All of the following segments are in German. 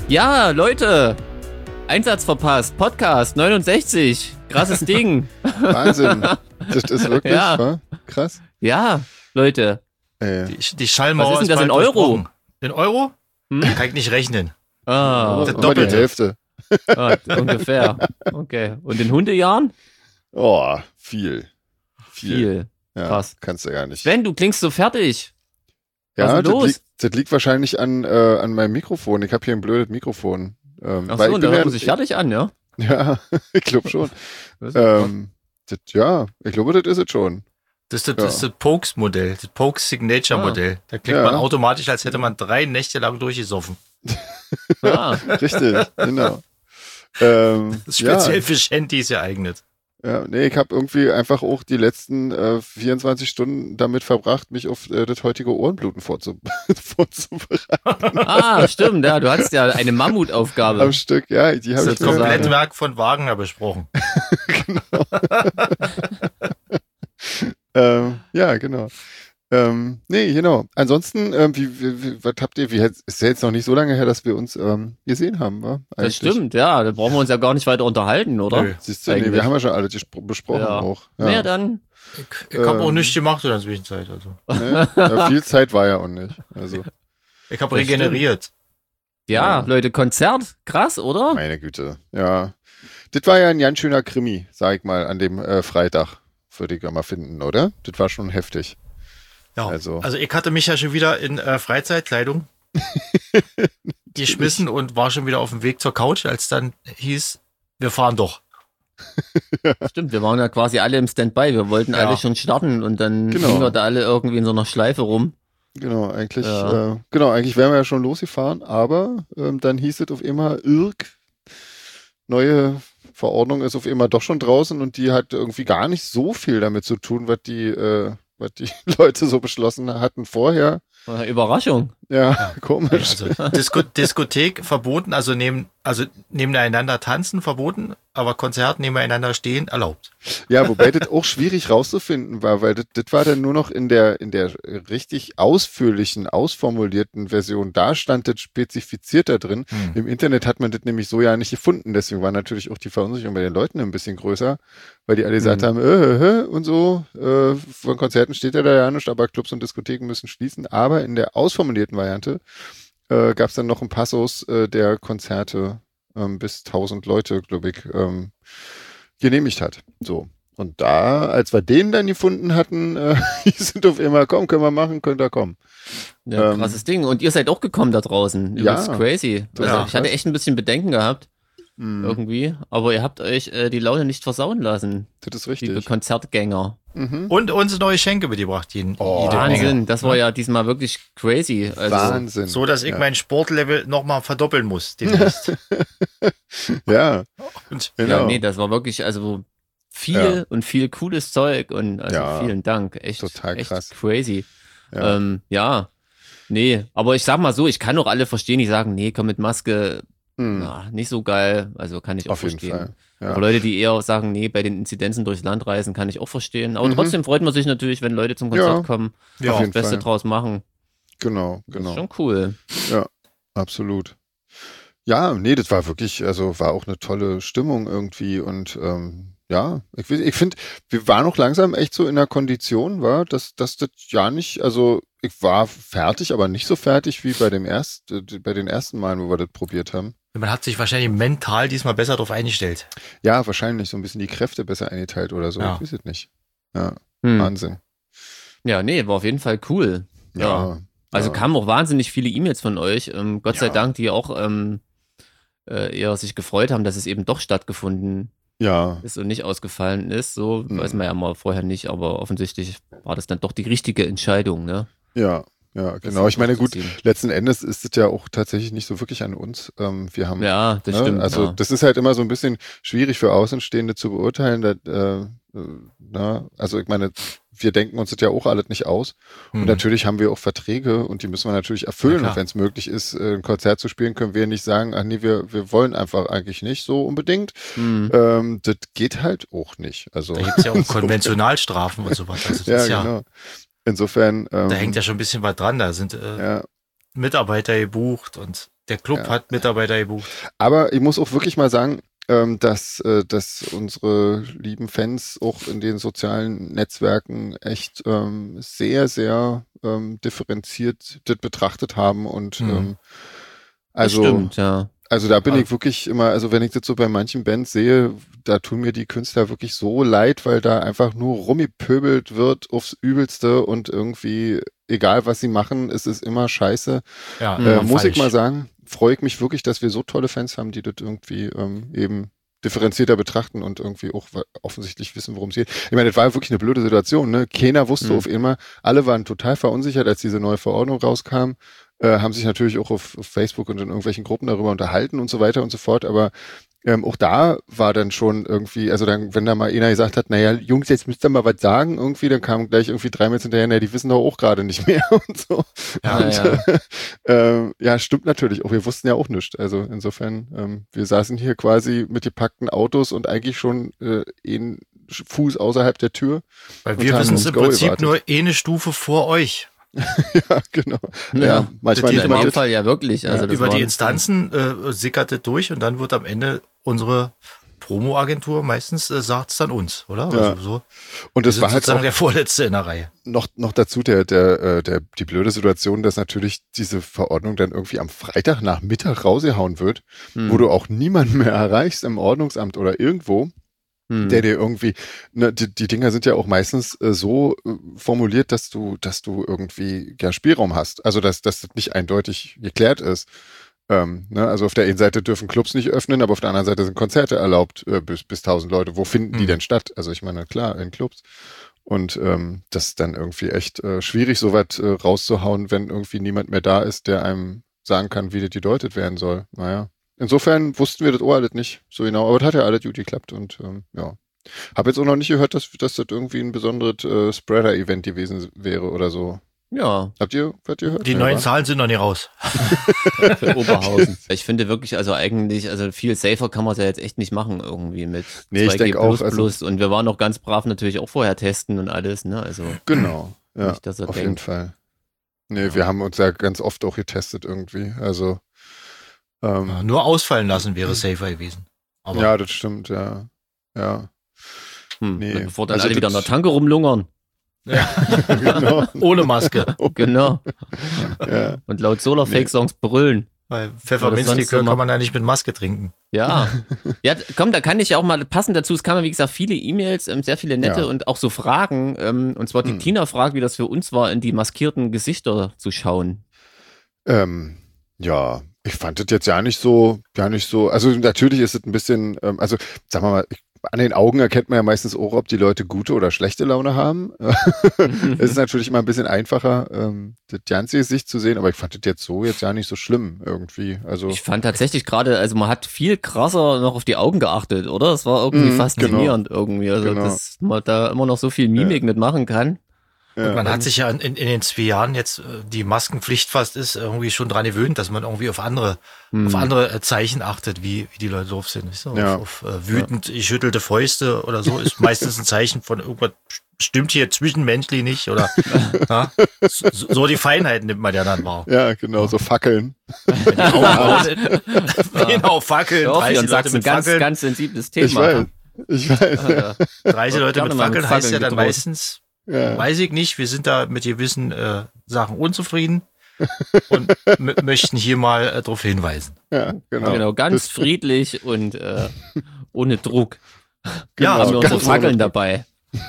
Ja, Leute, Einsatz verpasst, Podcast 69, krasses Ding. Wahnsinn, das ist wirklich krass. Ja, Leute. Die Schallmauer Was ist denn das in Euro? Durchbrochen. In Euro? Kann ich nicht rechnen. Das Das immer die Doppelte. Hälfte. Ungefähr. Okay. Und in Hundejahren? Oh, viel. Viel. Ja, Krass. kannst du gar nicht. Sven, du klingst so fertig. Was Ja, ist denn los? das liegt wahrscheinlich an meinem Mikrofon. Ich habe hier ein blödes Mikrofon. Ach weil so, ich und bin da hört man sich fertig an, ja? Ja, ich glaube schon. Das ist Ich glaube, das ist es schon. Das ist das Pokes-Modell, das Pokes Signature-Modell. Da klingt man automatisch, als hätte man 3 Nächte lang durchgesoffen. Richtig, genau. Das ist speziell für Shanties geeignet. Ja, nee, ich habe irgendwie einfach auch die letzten 24 Stunden damit verbracht, mich auf das heutige Ohrenbluten vorzubereiten. Stimmt, ja, du hattest ja eine Mammutaufgabe. Am Stück, ja, die habe Das ich ist das Komplettwerk von Wagner besprochen. Ja, genau. Nee, genau. Ansonsten, was habt ihr, ist ja jetzt noch nicht so lange her, dass wir uns gesehen haben, wa? Das stimmt, ja, da brauchen wir uns ja gar nicht weiter unterhalten, oder? Nö. Siehst du, nee, wir haben ja schon alles besprochen auch. Ja. Naja, dann. Ich habe auch nichts gemacht in der Zwischenzeit. Also. Ne? Ja, viel Zeit war ja auch nicht. Also, Ich habe regeneriert. Ja, Leute, Konzert, krass, oder? meine Güte, ja. Das war ja ein ganz schöner Krimi, sag ich mal, an dem Freitag, würde ich ja mal finden, oder? Das war schon heftig. Ja, Also ich hatte mich ja schon wieder in Freizeitkleidung geschmissen und war schon wieder auf dem Weg zur Couch, als dann hieß, wir fahren doch. Stimmt, wir waren ja quasi alle im Standby, wir wollten alle schon starten und dann gingen wir da alle irgendwie in so einer Schleife rum. Genau, eigentlich wären wir ja schon losgefahren, aber dann hieß es auf einmal, neue Verordnung ist auf einmal doch schon draußen und die hat irgendwie gar nicht so viel damit zu tun, was die Leute so beschlossen hatten vorher. Überraschung. Ja, komisch. Also Diskothek verboten, also nebeneinander tanzen verboten, aber Konzert nebeneinander stehen erlaubt. Ja, wobei das auch schwierig rauszufinden war, weil das war dann nur noch in der richtig ausführlichen, ausformulierten Version. Da stand das spezifiziert da drin. Im Internet hat man das nämlich so ja nicht gefunden. Deswegen war natürlich auch die Verunsicherung bei den Leuten ein bisschen größer, weil die alle gesagt haben, und so, von Konzerten steht ja da ja nicht, aber Clubs und Diskotheken müssen schließen. Aber in der ausformulierten Variante gab es dann noch einen Passus, der Konzerte bis 1000 Leute, glaube ich, genehmigt hat. So. Und da, als wir den dann gefunden hatten, die sind auf immer, komm, können wir machen, könnt ihr kommen. Ja, krasses Ding. Und ihr seid auch gekommen da draußen. Das ist crazy. Also, ich hatte echt ein bisschen Bedenken gehabt. Irgendwie. Aber ihr habt euch die Laune nicht versauen lassen. Das ist richtig. Liebe Konzertgänger. Und uns neue Schenke mitgebracht. Wahnsinn. Das war ja diesmal wirklich crazy. Also, Wahnsinn. So, dass ich mein Sportlevel nochmal verdoppeln muss demnächst. Ja. Genau. Ja, nee, das war wirklich, also viel und viel cooles Zeug und also vielen Dank. Echt, total krass. Echt crazy. Ja. Nee, aber ich sag mal so, ich kann auch alle verstehen, die sagen, nee, komm mit Maske, nicht so geil. Also kann ich auch verstehen. Auf jeden Fall. Ja. Aber Leute, die eher sagen, nee, bei den Inzidenzen durchs Land reisen, kann ich auch verstehen. Aber trotzdem freut man sich natürlich, wenn Leute zum Konzert kommen, das Beste draus machen. Genau. Das ist schon cool. Ja, absolut. Ja, nee, das war wirklich, also war auch eine tolle Stimmung irgendwie und ich finde, wir waren auch langsam echt so in der Kondition, dass das ja nicht, also ich war fertig, aber nicht so fertig wie bei den ersten Malen, wo wir das probiert haben. Man hat sich wahrscheinlich mental diesmal besser drauf eingestellt. Ja, wahrscheinlich so ein bisschen die Kräfte besser eingeteilt oder so. Ja. Ich weiß es nicht. Ja, Wahnsinn. Ja, nee, war auf jeden Fall cool. Ja. Also kamen auch wahnsinnig viele E-Mails von euch. Gott sei Dank, die auch eher sich gefreut haben, dass es eben doch stattgefunden ist und nicht ausgefallen ist. So weiß man ja mal vorher nicht, aber offensichtlich war das dann doch die richtige Entscheidung, ne? Ja, genau. Ich meine, gut, letzten Endes ist es ja auch tatsächlich nicht so wirklich an uns. Wir haben, das stimmt. Also das ist halt immer so ein bisschen schwierig für Außenstehende zu beurteilen. Also ich meine, wir denken uns das ja auch alles nicht aus. Und natürlich haben wir auch Verträge und die müssen wir natürlich erfüllen. Und wenn es möglich ist, ein Konzert zu spielen, können wir nicht sagen, ach nee, wir wollen einfach eigentlich nicht so unbedingt. Das geht halt auch nicht. Also, da gibt es ja auch Konventionalstrafen und sowas. Also das ist genau. Insofern. Da hängt ja schon ein bisschen was dran. Da sind Mitarbeiter gebucht und Der Club hat Mitarbeiter gebucht. Aber ich muss auch wirklich mal sagen, dass unsere lieben Fans auch in den sozialen Netzwerken echt sehr, sehr differenziert das betrachtet haben und also das stimmt, ja. Also da bin ich wirklich immer, also wenn ich das so bei manchen Bands sehe, da tun mir die Künstler wirklich so leid, weil da einfach nur rummipöbelt wird aufs Übelste und irgendwie, egal was sie machen, es ist immer scheiße. Ja, muss ich mal sagen, freue ich mich wirklich, dass wir so tolle Fans haben, die das irgendwie eben differenzierter betrachten und irgendwie auch offensichtlich wissen, worum es geht. Ich meine, das war wirklich eine blöde Situation, ne? Keiner wusste auf einmal, alle waren total verunsichert, als diese neue Verordnung rauskam, haben sich natürlich auch auf Facebook und in irgendwelchen Gruppen darüber unterhalten und so weiter und so fort, aber auch da war dann schon irgendwie, also dann, wenn da mal einer gesagt hat, naja, Jungs, jetzt müsst ihr mal was sagen, irgendwie, dann kam gleich irgendwie 3 Mails hinterher, naja, die wissen doch auch gerade nicht mehr und so. Ja, stimmt natürlich auch, wir wussten ja auch nichts. Also insofern, wir saßen hier quasi mit gepackten Autos und eigentlich schon einen Fuß außerhalb der Tür. Weil wir wissen es im Prinzip nur eine Stufe vor euch. Ja, genau. Ja, manchmal in dem Fall ja wirklich. Also über die Instanzen sickerte durch und dann wird am Ende unsere Promo-Agentur meistens sagt es dann uns, oder? Ja. Also so. Und das war halt sozusagen der Vorletzte in der Reihe. Noch dazu die blöde Situation, dass natürlich diese Verordnung dann irgendwie am Freitagnachmittag rausgehauen wird, wo du auch niemanden mehr erreichst im Ordnungsamt oder irgendwo. Der dir irgendwie, ne, die Dinger sind ja auch meistens so formuliert, dass du irgendwie ja Spielraum hast. Also dass das nicht eindeutig geklärt ist. Ne, also auf der einen Seite dürfen Clubs nicht öffnen, aber auf der anderen Seite sind Konzerte erlaubt bis 1000 Leute. Wo finden die denn statt? Also ich meine, klar, in Clubs. Und das ist dann irgendwie echt schwierig, so weit rauszuhauen, wenn irgendwie niemand mehr da ist, der einem sagen kann, wie das gedeutet werden soll. Naja. Insofern wussten wir das auch alles nicht so genau, aber das hat ja alles gut geklappt und ja. Habe jetzt auch noch nicht gehört, dass das irgendwie ein besonderes Spreader-Event gewesen wäre oder so. Ja. Habt ihr gehört? Die neuen Zahlen sind noch nicht raus. Für Oberhausen. Ich finde wirklich, also eigentlich, also viel safer kann man es ja jetzt echt nicht machen irgendwie mit 2G++. Ich denke auch. Also, und wir waren auch ganz brav natürlich auch vorher testen und alles, ne? Also genau, ja, nicht, dass auf jeden Fall. Nee, wir haben uns ja ganz oft auch getestet irgendwie, also nur ausfallen lassen wäre safer gewesen. Aber ja, das stimmt, ja. Nee. Bevor dann alle wieder in der Tanke rumlungern. Ja. Genau. Ohne Maske. Genau. Ja. Und laut Solar-Fake-Songs brüllen. Weil Pfefferminzlikör kann man ja nicht mit Maske trinken. Ja. Ja, komm, da kann ich ja auch mal passend dazu. Es kamen, wie gesagt, viele E-Mails, sehr viele nette und auch so Fragen. Und zwar die Tina fragt, wie das für uns war, in die maskierten Gesichter zu schauen. Ja, ich fand das jetzt gar nicht so, also natürlich ist es ein bisschen, also sagen wir mal, an den Augen erkennt man ja meistens auch, ob die Leute gute oder schlechte Laune haben. Es ist natürlich immer ein bisschen einfacher, das ganze Gesicht zu sehen, aber ich fand das jetzt gar nicht so schlimm irgendwie. Also ich fand tatsächlich gerade, also man hat viel krasser noch auf die Augen geachtet, oder? Es war irgendwie faszinierend irgendwie, also dass man da immer noch so viel Mimik mitmachen kann. Ja, und man hat sich ja in den 2 Jahren jetzt, die Maskenpflicht fast ist, irgendwie schon dran gewöhnt, dass man irgendwie auf andere Zeichen achtet, wie die Leute drauf sind. Weißt du? Auf wütend geschüttelte Fäuste oder so ist meistens ein Zeichen von irgendwas stimmt hier zwischenmenschlich nicht oder so die Feinheiten nimmt man ja dann wahr. Ja, genau, so Fackeln. Genau, Fackeln. 30 Leute mit Fackeln. Ganz sensibles Thema. Ich weiß. 30 Leute mit Fackeln heißt ja dann meistens, weiß ich nicht, wir sind da mit gewissen Sachen unzufrieden und möchten hier mal darauf hinweisen. Ja, genau, ganz friedlich und ohne Druck. Genau, haben wir unsere Fackeln dabei.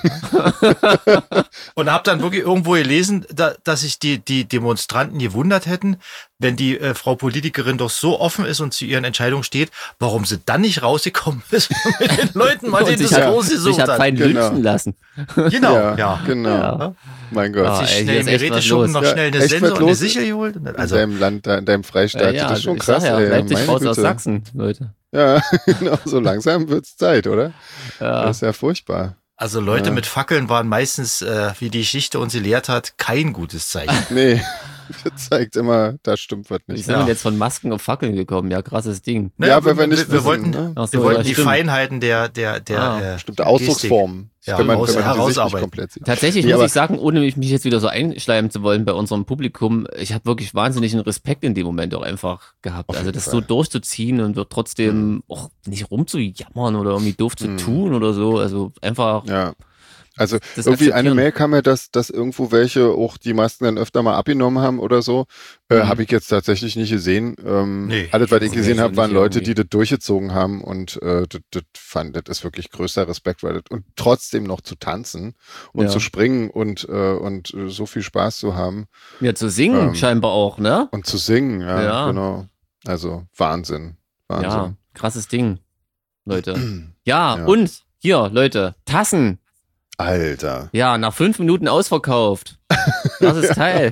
Und hab dann wirklich irgendwo gelesen, dass sich die Demonstranten gewundert hätten, wenn die Frau Politikerin doch so offen ist und zu ihren Entscheidungen steht, warum sie dann nicht rausgekommen ist mit den Leuten, mal den das rausgesucht hat. Sich hat fein lynchen lassen. Genau, genau. Ja. Mein Gott. Hat sich schnell im Geräteschuppen noch schnell eine Sensor und eine Sicher geholt. Also, in deinem Land, in deinem Freistaat, das ist schon krass. Bleibt sich raus aus Sachsen, Leute. Ja, genau, so langsam wird's Zeit, oder? Ja. Das ist ja furchtbar. Also Leute mit Fackeln waren meistens, wie die Geschichte uns gelehrt hat, kein gutes Zeichen. Nee. zeigt immer, da stimmt was nicht. Wie sind wir jetzt von Masken auf Fackeln gekommen? Ja, krasses Ding. Naja, weil wir wollten, ne? Wir wollten die Feinheiten der bestimmte Ausdrucksformen. Wenn man herausarbeiten. Komplett sieht. Tatsächlich muss ich sagen, ohne mich jetzt wieder so einschleimen zu wollen bei unserem Publikum, ich habe wirklich wahnsinnigen Respekt in dem Moment auch einfach gehabt. Also das so durchzuziehen und wird trotzdem auch nicht rumzujammern oder irgendwie doof zu tun oder so. Also einfach. Ja. Also irgendwie eine Mail kam ja, dass irgendwo welche auch die Masken dann öfter mal abgenommen haben oder so. Habe ich jetzt tatsächlich nicht gesehen. Alles, was ich gesehen habe, waren Leute, die das durchgezogen haben und das ist wirklich größter Respekt, weil das, und trotzdem noch zu tanzen und zu springen und so viel Spaß zu haben. Ja, zu singen scheinbar auch, ne? Und zu singen, ja. Genau. Also Wahnsinn. Ja, krasses Ding, Leute. Ja, und hier, Leute, Tassen. Alter. Ja, nach 5 Minuten ausverkauft. Das ist Teil.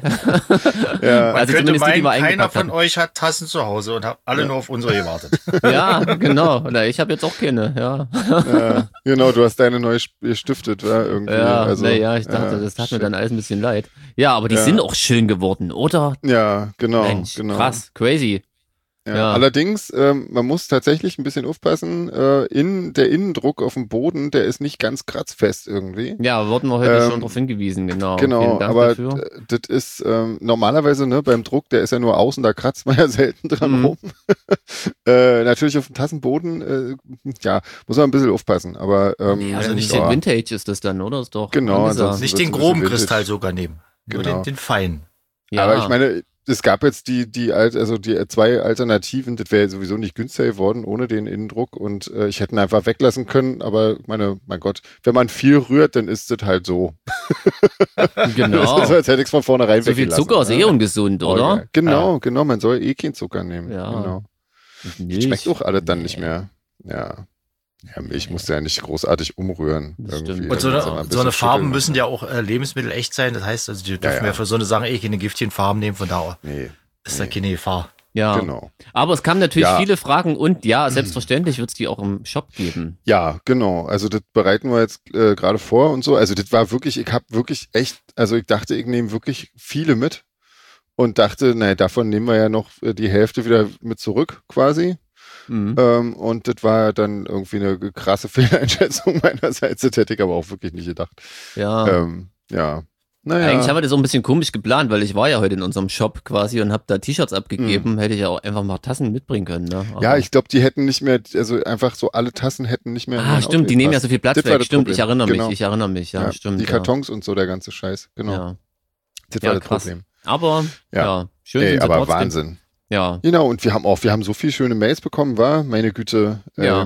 Also könnte meinen, keiner von euch hat Tassen zu Hause und hat alle nur auf unsere gewartet. Ja, genau. Na, ich habe jetzt auch keine, ja. Genau, du hast deine neu gestiftet, oder? Irgendwie. Ja, also, ich dachte, das tat mir dann alles ein bisschen leid. Ja, aber die sind auch schön geworden, oder? Ja, genau. Mensch, krass, crazy. Ja. Allerdings, man muss tatsächlich ein bisschen aufpassen, der Innendruck auf dem Boden, der ist nicht ganz kratzfest irgendwie. Ja, wurden wir heute schon darauf hingewiesen, genau. Genau, aber das ist normalerweise, ne, beim Druck, der ist ja nur außen, da kratzt man ja selten dran rum. Natürlich auf dem Tassenboden, muss man ein bisschen aufpassen, aber also nicht den Vintage ist das dann, oder? Ist doch genau, nicht den groben Kristall sogar nehmen, nur den feinen. Ja. Aber ich meine, es gab jetzt die 2 Alternativen, das wäre sowieso nicht günstiger geworden ohne den Innendruck und ich hätte ihn einfach weglassen können, aber mein Gott, wenn man viel rührt, dann ist das halt so. Genau. Das ist, als hätte ich es von vornherein weggelassen. So viel Zucker ist ungesund, oder? Genau, man soll keinen Zucker nehmen. Ja. Genau. Das schmeckt auch alles dann nicht mehr. Ja. Ja, Milch musst du ja nicht großartig umrühren. Irgendwie. Und so eine Farben müssen ja auch Lebensmittel echt sein. Das heißt, also die dürfen ja für so eine Sache keine giftigen Farben nehmen, von da ist da keine Gefahr. Ja, genau. Aber es kamen natürlich viele Fragen und selbstverständlich wird es die auch im Shop geben. Ja, genau. Also das bereiten wir jetzt gerade vor und so. Also das war wirklich, ich dachte, ich nehme wirklich viele mit und dachte, davon nehmen wir ja noch die Hälfte wieder mit zurück quasi. Und das war dann irgendwie eine krasse Fehleinschätzung meinerseits. Das hätte ich aber auch wirklich nicht gedacht. Ja. Naja. Eigentlich haben wir das auch ein bisschen komisch geplant, weil ich war ja heute in unserem Shop quasi und habe da T-Shirts abgegeben. Hätte ich ja auch einfach mal Tassen mitbringen können. Ne? Ja, ich glaube, die hätten nicht mehr, also einfach so alle Tassen hätten nicht mehr. Stimmt, die nehmen ja so viel Platz weg. Stimmt, ich erinnere mich. Ja, stimmt. Die Kartons und so, der ganze Scheiß. Genau. Ja. Das war das Problem. Aber, schön. Aber Wahnsinn. Ja. Genau, und wir haben so viele schöne Mails bekommen, meine Güte.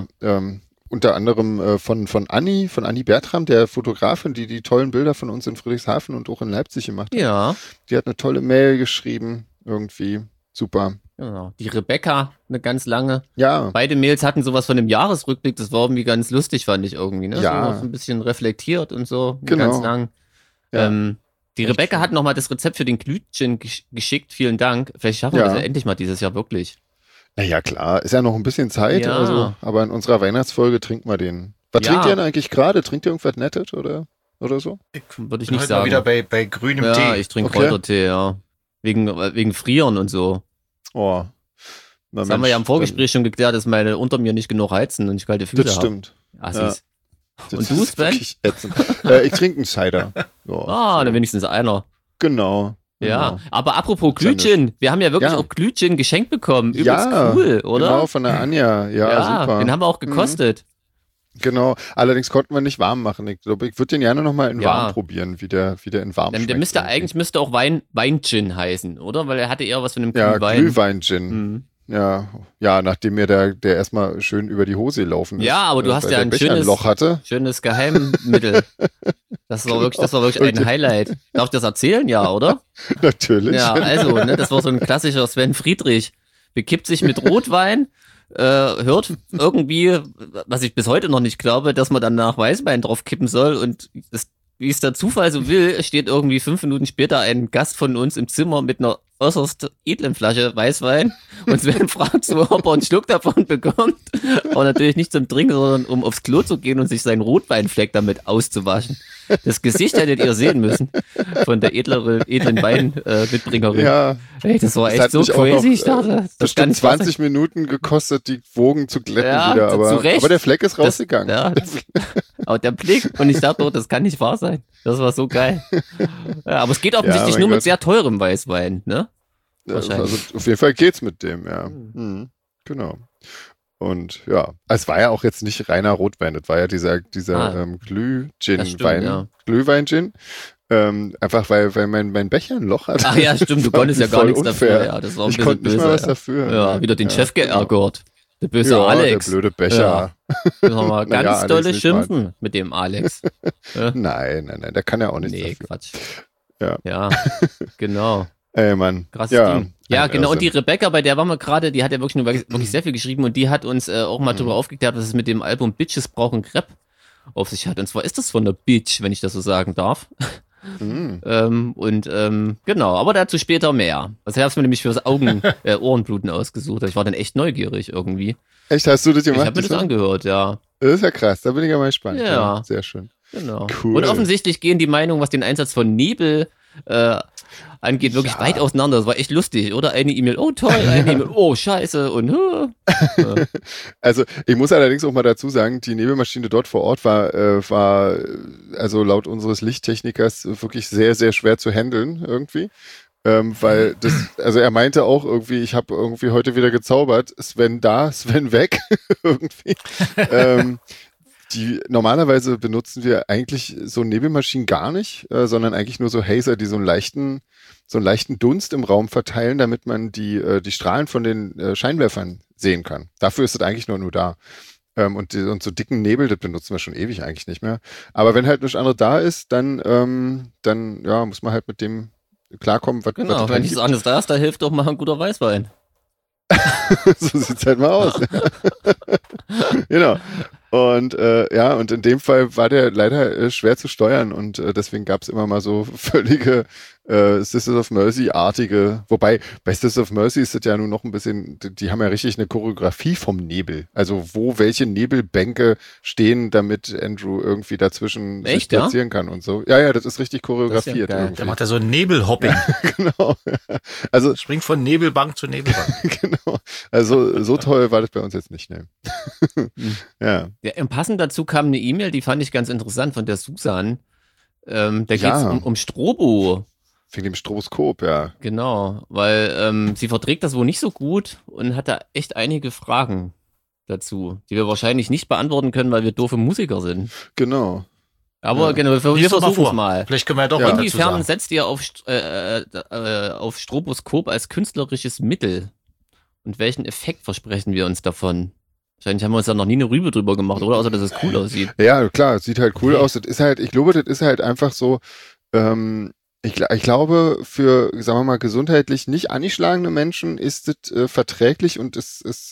Unter anderem von Anni Bertram, der Fotografin, die tollen Bilder von uns in Friedrichshafen und auch in Leipzig gemacht hat. Ja. Die hat eine tolle Mail geschrieben, irgendwie. Super. Genau. Die Rebecca, eine ganz lange. Ja. Beide Mails hatten sowas von einem Jahresrückblick, das war irgendwie ganz lustig, fand ich irgendwie, ne? Ja. So ein bisschen reflektiert und so, genau. Ganz lang. Ja. Die Rebecca hat nochmal das Rezept für den Glühchen geschickt, vielen Dank. Vielleicht schaffen wir das ja endlich mal dieses Jahr wirklich. Naja, klar, ist ja noch ein bisschen Zeit, aber in unserer Weihnachtsfolge trinken wir den. Was trinkt ihr denn eigentlich gerade? Trinkt ihr irgendwas Nettes oder so? Würde ich nicht sagen. Wieder bei grünem Tee. Ja, ich trinke Kräutertee, ja. Wegen Frieren und so. Oh. Das haben wir ja im Vorgespräch schon geklärt, dass meine unter mir nicht genug heizen und ich kalte Füße habe. Das stimmt. Assis. Und du, Sven? Ich trinke einen Cider. Dann wenigstens einer. Genau. Ja, aber apropos Glühchen, wir haben ja wirklich auch Glühchen geschenkt bekommen. Übelst cool, oder? Genau, von der Anja. Ja, super. Den haben wir auch gekostet. Genau, allerdings konnten wir nicht warm machen. Ich glaube, ich würde den gerne nochmal in warm probieren, wie der in warm schmeckt. Der müsste auch Wein-Gin heißen, oder? Weil er hatte eher was von einem Glühwein. Ja, Glühwein-Gin. Ja, nachdem mir der erstmal schön über die Hose gelaufen ist. Ja, aber du hast ja ein schönes Geheimmittel. Das war wirklich ein Highlight. Darf ich das erzählen? Ja, oder? Natürlich. Ja, also, das war so ein klassischer Sven Friedrich. Bekippt sich mit Rotwein, hört irgendwie, was ich bis heute noch nicht glaube, dass man dann nach Weißwein drauf kippen soll und wie es der Zufall so will, steht irgendwie 5 Minuten später ein Gast von uns im Zimmer mit einer äußerst edlen Flasche Weißwein und Sven fragt so, ob er einen Schluck davon bekommt. Aber natürlich nicht zum Trinken, sondern um aufs Klo zu gehen und sich seinen Rotweinfleck damit auszuwaschen. Das Gesicht hättet ihr sehen müssen von der edlen Weinmitbringerin. Ja. Hey, das war echt so crazy. Ich dachte, das kann 20 Minuten gekostet, die Wogen zu glätten wieder. Aber der Fleck ist rausgegangen. Aber der Blick, und ich dachte, das kann nicht wahr sein. Das war so geil. Ja, aber es geht offensichtlich nur mit sehr teurem Weißwein, ne? Also auf jeden Fall geht's mit dem, ja. Mhm. Genau. Und ja, es war ja auch jetzt nicht reiner Rotwein, das war ja dieser Glüh-Gin-Wein, Glühwein-Gin. Einfach weil mein Becher ein Loch hat. Ach ja, stimmt, du konntest ja gar nichts dafür. Ja, das war ein ich konnte nicht mal was dafür. Ja, wieder den Chef geärgert. Der böse Alex. Der blöde Becher. Ja. Mal ganz dolle schimpfen mit dem Alex. Ja. Nein, der kann ja auch nichts dafür. Quatsch. Ja, genau. Ey, Mann. Krasses Ding. Ja, genau. Und die Rebecca, bei der waren wir gerade, die hat ja wirklich sehr viel geschrieben und die hat uns auch mal darüber aufgeklärt, was es mit dem Album Bitches brauchen Crepe auf sich hat. Und zwar ist das von der Bitch, wenn ich das so sagen darf. Genau, aber dazu später mehr. Das habe ich mir nämlich fürs Ohrenbluten ausgesucht. Ich war dann echt neugierig irgendwie. Echt, hast du das gemacht? Ich habe mir das angehört, ja. Das ist ja krass, da bin ich ja mal gespannt. Ja. Sehr schön. Genau. Cool. Und offensichtlich gehen die Meinungen, was den Einsatz von Nebel angeht, wirklich weit auseinander. Das war echt lustig, oder? Eine E-Mail, oh toll, eine E-Mail, oh scheiße und Also ich muss allerdings auch mal dazu sagen, die Nebelmaschine dort vor Ort war also laut unseres Lichttechnikers wirklich sehr, sehr schwer zu handeln irgendwie. Weil also er meinte auch irgendwie, ich habe irgendwie heute wieder gezaubert, Sven da, Sven weg, irgendwie. Normalerweise benutzen wir eigentlich so Nebelmaschinen gar nicht, sondern eigentlich nur so Hazer, die so einen leichten Dunst im Raum verteilen, damit man die Strahlen von den Scheinwerfern sehen kann. Dafür ist es eigentlich nur da. Und so dicken Nebel, das benutzen wir schon ewig eigentlich nicht mehr. Aber wenn halt nichts anderes da ist, dann muss man halt mit dem klarkommen, was genau, wenn nichts anderes da ist, da hilft doch mal ein guter Weißwein. So sieht's halt mal aus. Genau. Und und in dem Fall war der leider schwer zu steuern und deswegen gab's immer mal so völlige Sisters of Mercy-artige, wobei bei Sisters of Mercy ist das ja nun noch ein bisschen, die haben ja richtig eine Choreografie vom Nebel, also wo welche Nebelbänke stehen, damit Andrew irgendwie dazwischen sich platzieren kann und so. Ja, das ist richtig choreografiert. Ja, der macht ja so ein Nebelhopping. Ja, genau. Also springt von Nebelbank zu Nebelbank. Genau. Also so toll war das bei uns jetzt nicht, ne? Ja, passend dazu kam eine E-Mail, die fand ich ganz interessant von der Susan. Da geht es um Strobo. Wegen dem Stroboskop, ja. Genau, weil sie verträgt das wohl nicht so gut und hat da echt einige Fragen dazu, die wir wahrscheinlich nicht beantworten können, weil wir doofe Musiker sind. Genau. Aber genau, wir versuchen es mal. Vielleicht können wir ja doch was dazu sagen. Inwiefern setzt ihr auf Stroboskop als künstlerisches Mittel? Und welchen Effekt versprechen wir uns davon? Wahrscheinlich haben wir uns da noch nie eine Rübe drüber gemacht, oder? Außer, dass es cool aussieht. Ja, klar, es sieht halt cool aus. Das ist halt, ich glaube, das ist halt einfach so, ich glaube, für, sagen wir mal, gesundheitlich nicht angeschlagene Menschen ist es verträglich und es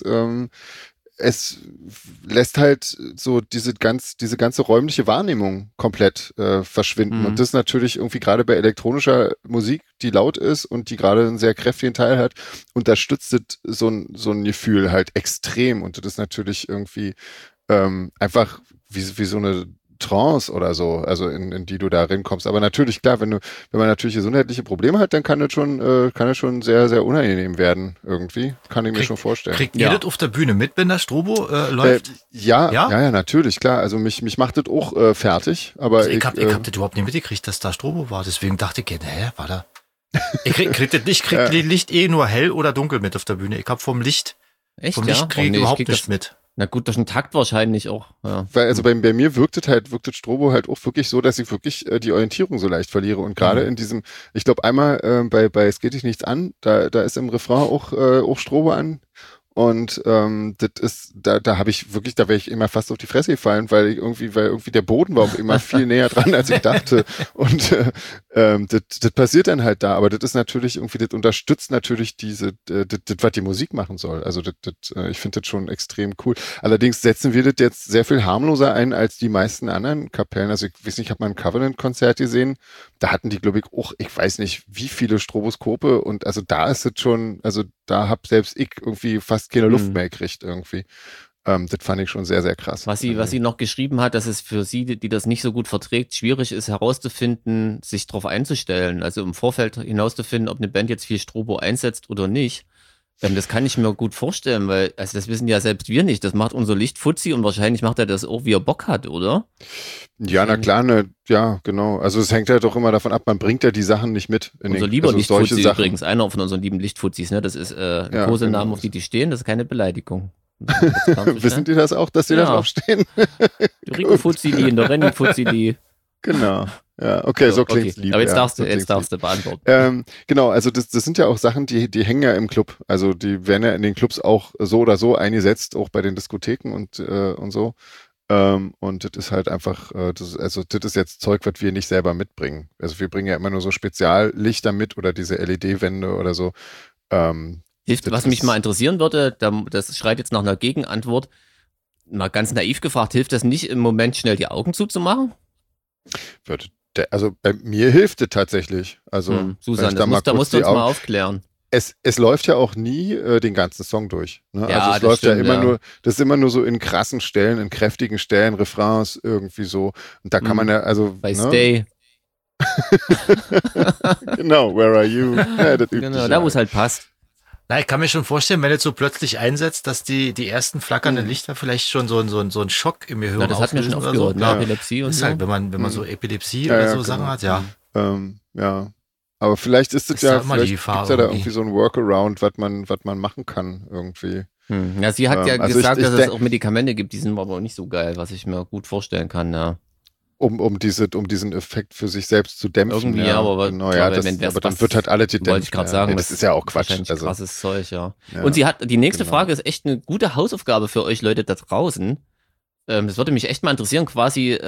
lässt halt so diese ganze räumliche Wahrnehmung komplett verschwinden. Und das natürlich irgendwie gerade bei elektronischer Musik, die laut ist und die gerade einen sehr kräftigen Teil hat, unterstützt es so ein Gefühl halt extrem. Und das ist natürlich irgendwie einfach wie so eine Trance oder so, also in die du da reinkommst. Aber natürlich, klar, wenn man natürlich gesundheitliche Probleme hat, dann kann das schon sehr, sehr unangenehm werden irgendwie. Kann ich mir schon vorstellen. Kriegt ihr das auf der Bühne mit, wenn das Strobo läuft? Ja, natürlich, klar. Also mich macht das auch fertig. Aber also ich hab das überhaupt nicht mitgekriegt, dass da Strobo war. Deswegen dachte ich, war da? Ich krieg die Licht nur hell oder dunkel mit auf der Bühne. Ich hab vom Licht krieg ich überhaupt nicht mit. Na gut, durch den Takt wahrscheinlich auch. Ja. Weil also bei mir wirkt Strobo halt auch wirklich so, dass ich wirklich die Orientierung so leicht verliere. Und gerade in diesem, ich glaube einmal bei Es geht dich nichts an, da ist im Refrain auch Strobo an. Und das ist, da wäre ich immer fast auf die Fresse gefallen, weil irgendwie der Boden war auch immer viel näher dran, als ich dachte. Und das passiert dann halt da, aber das ist natürlich irgendwie, das unterstützt natürlich das, was die Musik machen soll. Also ich finde das schon extrem cool. Allerdings setzen wir das jetzt sehr viel harmloser ein als die meisten anderen Kapellen. Also ich weiß nicht, ich habe mal ein Covenant-Konzert gesehen, da hatten die, glaube ich, auch, ich weiß nicht, wie viele Stroboskope und also da ist es schon, also da hab selbst ich irgendwie fast keine Luft mehr gekriegt irgendwie. Das fand ich schon sehr, sehr krass. Was sie noch geschrieben hat, dass es für sie, die das nicht so gut verträgt, schwierig ist herauszufinden, sich darauf einzustellen. Also im Vorfeld hinauszufinden, ob eine Band jetzt viel Strobo einsetzt oder nicht. Das kann ich mir gut vorstellen, weil, also das wissen ja selbst wir nicht. Das macht unser Lichtfuzzi und wahrscheinlich macht er das auch, wie er Bock hat, oder? Ja, na klar, ja, genau. Also es hängt ja doch immer davon ab, man bringt ja die Sachen nicht mit. Unser lieber Lichtfuzzi übrigens, einer von unseren lieben Lichtfuzzis, ne? Das ist ein Kosenamen, auf die stehen, das ist keine Beleidigung. Wissen die das auch, dass die da drauf stehen? Die Rico Fuzzili und der Renny Fuzzili. Genau. Ja, okay, so klingt's lieb. Aber jetzt darfst du beantworten. Genau, also das sind ja auch Sachen, die hängen ja im Club. Also die werden ja in den Clubs auch so oder so eingesetzt, auch bei den Diskotheken und so. Und das ist halt einfach, das ist jetzt Zeug, was wir nicht selber mitbringen. Also wir bringen ja immer nur so Speziallichter mit oder diese LED-Wände oder so. Was mich mal interessieren würde, das schreit jetzt nach einer Gegenantwort, mal ganz naiv gefragt, hilft das nicht im Moment schnell die Augen zuzumachen? Also bei mir hilft es tatsächlich. Also Susan, da musst du uns mal aufklären. Es läuft ja auch nie den ganzen Song durch. Ne? Ja, also es läuft stimmt, ja immer nur, das ist immer nur so in krassen Stellen, in kräftigen Stellen, Refrains irgendwie so. Und da kann man ja, also. Bei Stay. Genau, Where Are You? Ja, genau, da wo es halt passt. Na, ich kann mir schon vorstellen, wenn es so plötzlich einsetzt, dass die ersten flackernden Lichter vielleicht schon so einen Schock im Gehirn das hat mir schon aufgehört, so. Epilepsie und ist so. Halt, wenn man so Epilepsie oder so Sachen hat, ja. Ja. Aber vielleicht ist es ja, vielleicht gibt's da irgendwie so ein Workaround, was man machen kann irgendwie. Ja, sie hat ja gesagt, dass es auch Medikamente gibt, die sind aber auch nicht so geil, was ich mir gut vorstellen kann, ja. Um diesen Effekt für sich selbst zu dämpfen. Irgendwie, ja, aber genau, aber dann wird halt alle gedämpft. Wollte ich gerade sagen. Das ist ja auch Quatsch. Also krasses Zeug, ja. Und sie hat, die nächste Frage ist echt eine gute Hausaufgabe für euch Leute da draußen. Das würde mich echt mal interessieren, quasi,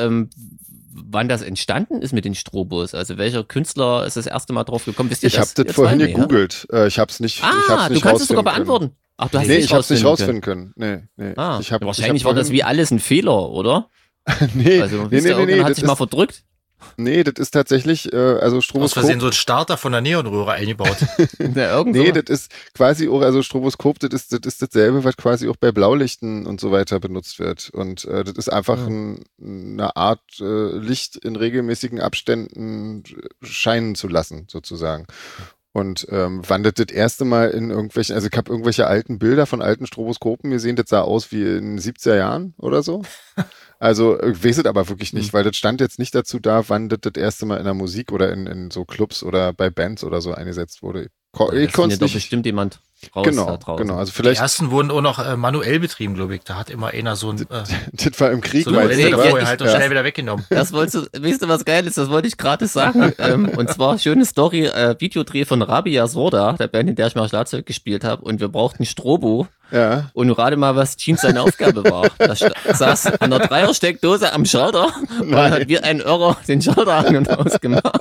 wann das entstanden ist mit den Strobos. Also welcher Künstler ist das erste Mal drauf gekommen? Wisst ihr ich habe das vorhin gegoogelt. Ich habe es nicht du kannst es sogar beantworten. Ach, du hast ich habe es nicht rausfinden können. Nee. Wahrscheinlich war das wie alles ein Fehler, oder? Nee, also, nee, hat sich mal verdrückt. Nee, das ist tatsächlich, also Stroboskop. Aus Versehen so ein Starter von der Neonröhre eingebaut. Nee, das ist quasi auch, also Stroboskop, das ist dasselbe, was quasi auch bei Blaulichten und so weiter benutzt wird. Und das ist einfach eine Art, Licht in regelmäßigen Abständen scheinen zu lassen, sozusagen. Und wann das erste Mal in irgendwelchen, also ich habe irgendwelche alten Bilder von alten Stroboskopen gesehen, das sah aus wie in den 70er Jahren oder so. Also ich weiß es aber wirklich nicht, weil das stand jetzt nicht dazu da, wann das erste Mal in der Musik oder in so Clubs oder bei Bands oder so eingesetzt wurde. Ich konnte doch bestimmt jemand raus da draußen. Genau. Also vielleicht die ersten wurden auch noch manuell betrieben, glaube ich. Da hat immer einer so ein das war im Krieg, so halt schnell wieder weggenommen. Das weißt du, was geil ist? Das wollte ich gerade sagen. Und zwar schöne Story, Videodreh von Rabia Sorda, der Band, in der ich mal Schlagzeug gespielt habe. Und wir brauchten Strobo. Ja. Und gerade mal, was Jeans seine Aufgabe war. Da saß an der Dreiersteckdose am Schalter und hat wie ein Irrer den Schalter an und ausgemacht.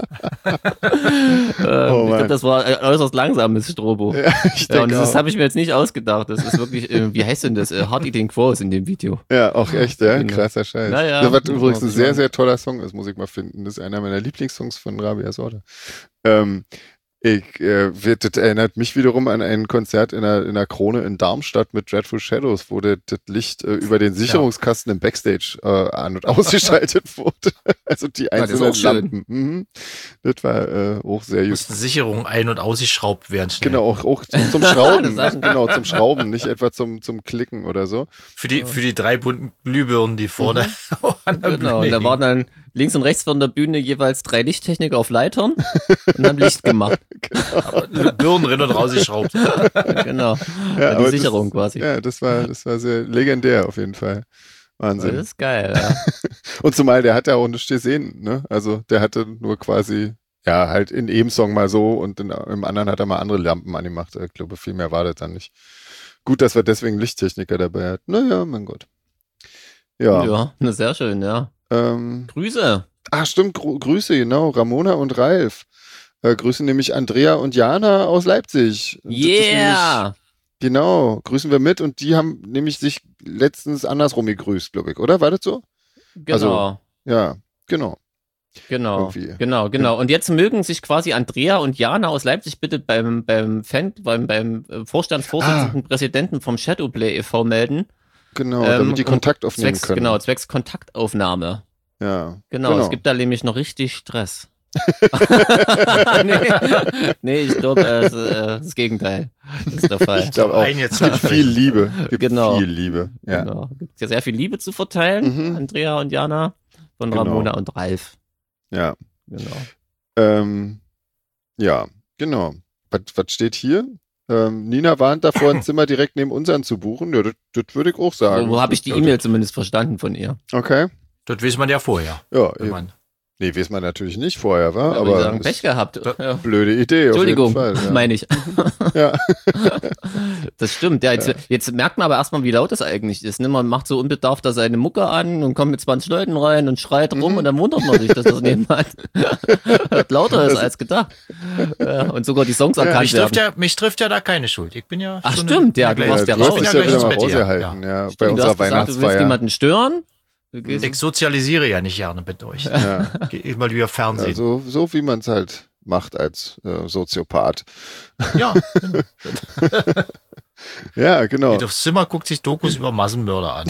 Ich glaube, das war ein äußerst langsames Strobo. Ja, und das habe ich mir jetzt nicht ausgedacht. Das ist wirklich, wie heißt denn das? Hard Eating Crows in dem Video. Ja, auch echt, ja. Krasser Scheiß. Naja, das, was übrigens ein sehr, sehr toller Song ist, muss ich mal finden. Das ist einer meiner Lieblingssongs von Rabia Sorda. Das erinnert mich wiederum an ein Konzert in der Krone in Darmstadt mit Dreadful Shadows, wo das Licht über den Sicherungskasten im Backstage an- und ausgeschaltet wurde. Also die einzelnen Lampen. Das war auch sehr gut. Mussten Sicherungen ein- und ausgeschraubt werden. Schnell. Genau, auch zum Schrauben. Genau, zum Schrauben, nicht etwa zum Klicken oder so. Für die 3 bunten Glühbirnen, die vorne an der Bühne. Und da waren dann links und rechts von der Bühne jeweils 3 Lichttechniker auf Leitern und haben Licht gemacht. Genau. Birnen rein und rausgeschraubt. Genau. Ja, die Sicherung quasi. Ja, das war sehr legendär auf jeden Fall. Wahnsinn. Das ist geil, ja. Und zumal der hat ja auch nichts gesehen, ne? Also der hatte nur quasi, ja, halt in jedem Song mal so und im anderen hat er mal andere Lampen angemacht. Ich glaube, viel mehr war das dann nicht. Gut, dass wir deswegen Lichttechniker dabei hatten. Naja, mein Gott. Ja, sehr schön, ja. Grüße. Ach stimmt, Grüße, genau. Ramona und Ralf. Grüßen nämlich Andrea und Jana aus Leipzig. Yeah! Genau, grüßen wir mit und die haben nämlich sich letztens andersrum gegrüßt, glaube ich, oder? War das so? Genau. Also, ja, genau. Genau. Und jetzt mögen sich quasi Andrea und Jana aus Leipzig bitte beim Vorstandsvorsitzenden Präsidenten vom Shadowplay e.V. melden. Genau, damit die Kontakt aufnehmen können. Genau, zwecks Kontaktaufnahme. Ja. Genau, es gibt da nämlich noch richtig Stress. nee, ich glaube, das Gegenteil ist der Fall. Ich glaube auch, es gibt viel Liebe. Genau. Viel Liebe. Ja. Genau. Es gibt ja sehr viel Liebe zu verteilen, Andrea und Jana, von Ramona und Ralf. Ja. Genau. Ja, genau. Was steht hier? Nina warnt davor, ein Zimmer direkt neben unseren zu buchen. Ja, das würde ich auch sagen. So habe ich die E-Mail zumindest verstanden von ihr. Okay. Das weiß man ja vorher. Ja, nee, weiß man natürlich nicht vorher, wa? Ja, aber sagen, Pech gehabt. Ja. Blöde Idee. Entschuldigung, auf jeden Fall, meine ich. Ja. Das stimmt. Ja, jetzt merkt man aber erstmal, wie laut das eigentlich ist. Ne? Man macht so unbedarft da seine Mucke an und kommt mit 20 Leuten rein und schreit rum und dann wundert man sich, dass das nebenan lauter ist als gedacht. Ja, und sogar die Songs erkannt werden. Mich trifft ja da keine Schuld. Ich bin ja. Ach stimmt, ja, du warst ja raus. Ich bin ja gleich ins Bett gehalten, ja, bei unserer Weihnachtsfeier. Du willst niemanden stören. Ich sozialisiere ja nicht gerne mit euch. Ja. Geh mal wieder Fernsehen. Also, so wie man es halt macht als Soziopath. Ja. Ja, genau. Geht aufs Zimmer, guckt sich Dokus über Massenmörder an.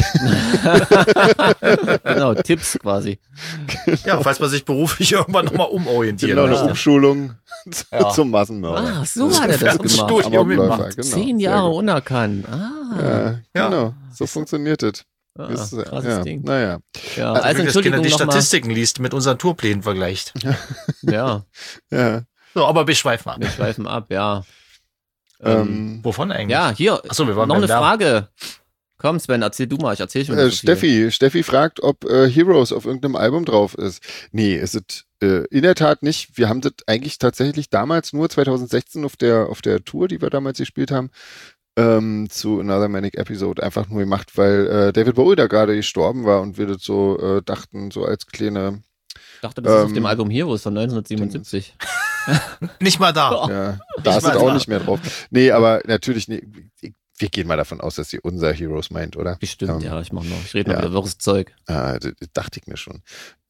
Genau, Tipps quasi. Ja, falls man sich beruflich irgendwann nochmal umorientieren Genau, eine Umschulung zum Massenmörder. Ah, so hat er das gemacht. Genau. 10 Jahre unerkannt. Ja, genau. So funktioniert es. Krasses Ding. Naja. Ja, also Entschuldigung, die Statistiken liest, mit unseren Tourplänen vergleicht. Ja. So, aber wir schweifen ab. Wir schweifen ab, ja. Wovon eigentlich? Ja, hier, Achso, wir waren noch eine Frage. Komm, Sven, erzähl du mal, ich erzähl schon. Steffi fragt, ob Heroes auf irgendeinem Album drauf ist. Nee, ist es in der Tat nicht. Wir haben das eigentlich tatsächlich damals nur 2016 auf der Tour, die wir damals gespielt haben, zu Another Manic Episode einfach nur gemacht, weil David Bowie da gerade gestorben war und wir das so dachten, so als kleine... Ich dachte, das ist auf dem Album Heroes von 1977. Nicht mal da. Ja, da ist es auch nicht mehr drauf. Nee, aber natürlich, wir gehen mal davon aus, dass sie unser Heroes meint, oder? Bestimmt, ja, ich rede noch wieder wirres Zeug. Das dachte ich mir schon.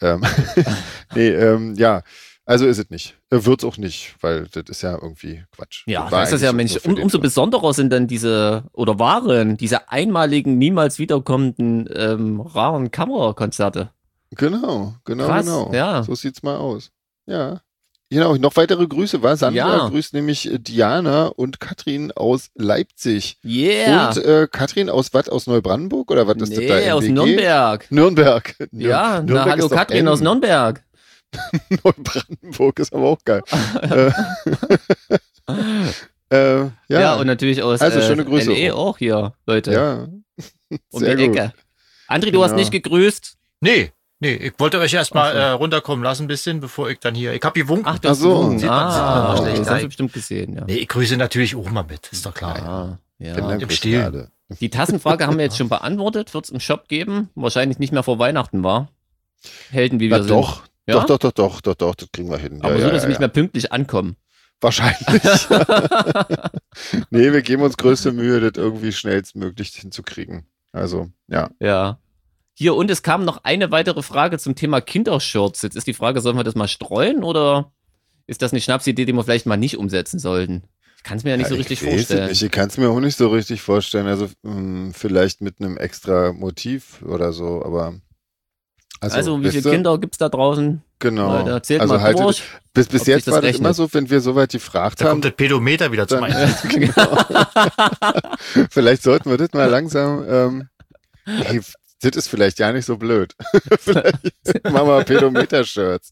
Ja, also ist es nicht. Wird's auch nicht, weil das ist ja irgendwie Quatsch. Ja, das ist ja, Mensch, umso besonderer sind dann waren diese einmaligen, niemals wiederkommenden, raren Kamerakonzerte. Genau. Krass, genau. Ja. So sieht's mal aus. Ja. Genau, noch weitere Grüße, war Sandra grüßt nämlich Diana und Katrin aus Leipzig. Yeah. Und Katrin aus was? Aus Neubrandenburg oder was ist das da? Aus Nürnberg. Nürnberg. Ja, Nürnberg hallo Katrin aus Nürnberg. Neubrandenburg ist aber auch geil. Ja, und natürlich aus schöne Grüße LA auch hier, Leute. Ja. Um die Ecke. André, du hast nicht gegrüßt? Nee, ich wollte euch erstmal runterkommen lassen ein bisschen, bevor ich dann hier... Ich habe gewunken. Ach, du hast gewunken. Das hast du bestimmt gesehen, ja. Nee, ich grüße natürlich auch mal mit, ist doch klar. Ja. Im Stil. Die Tassenfrage haben wir jetzt schon beantwortet, wird es im Shop geben. Wahrscheinlich nicht mehr vor Weihnachten war. Helden, wie wir sind. Doch, das kriegen wir hin. Aber so, dass sie nicht mehr pünktlich ankommen. Wahrscheinlich. Nee, wir geben uns größte Mühe, das irgendwie schnellstmöglich hinzukriegen. Also, ja. Ja. Hier, und es kam noch eine weitere Frage zum Thema Kindershirts. Jetzt ist die Frage, sollen wir das mal streuen oder ist das eine Schnapsidee, die wir vielleicht mal nicht umsetzen sollten? Ich kann es mir ja nicht so richtig vorstellen. Ich kann es mir auch nicht so richtig vorstellen. Also vielleicht mit einem extra Motiv oder so, aber... Also wie viele Kinder gibt's da draußen? Genau. Leute, zählt mal halt durch. Bis jetzt war das immer so, wenn wir soweit gefragt haben. Da kommt der Pedometer wieder zum Einsatz. Genau. Vielleicht sollten wir das mal langsam... das ist vielleicht ja nicht so blöd. Vielleicht machen wir Pedometer-Shirts.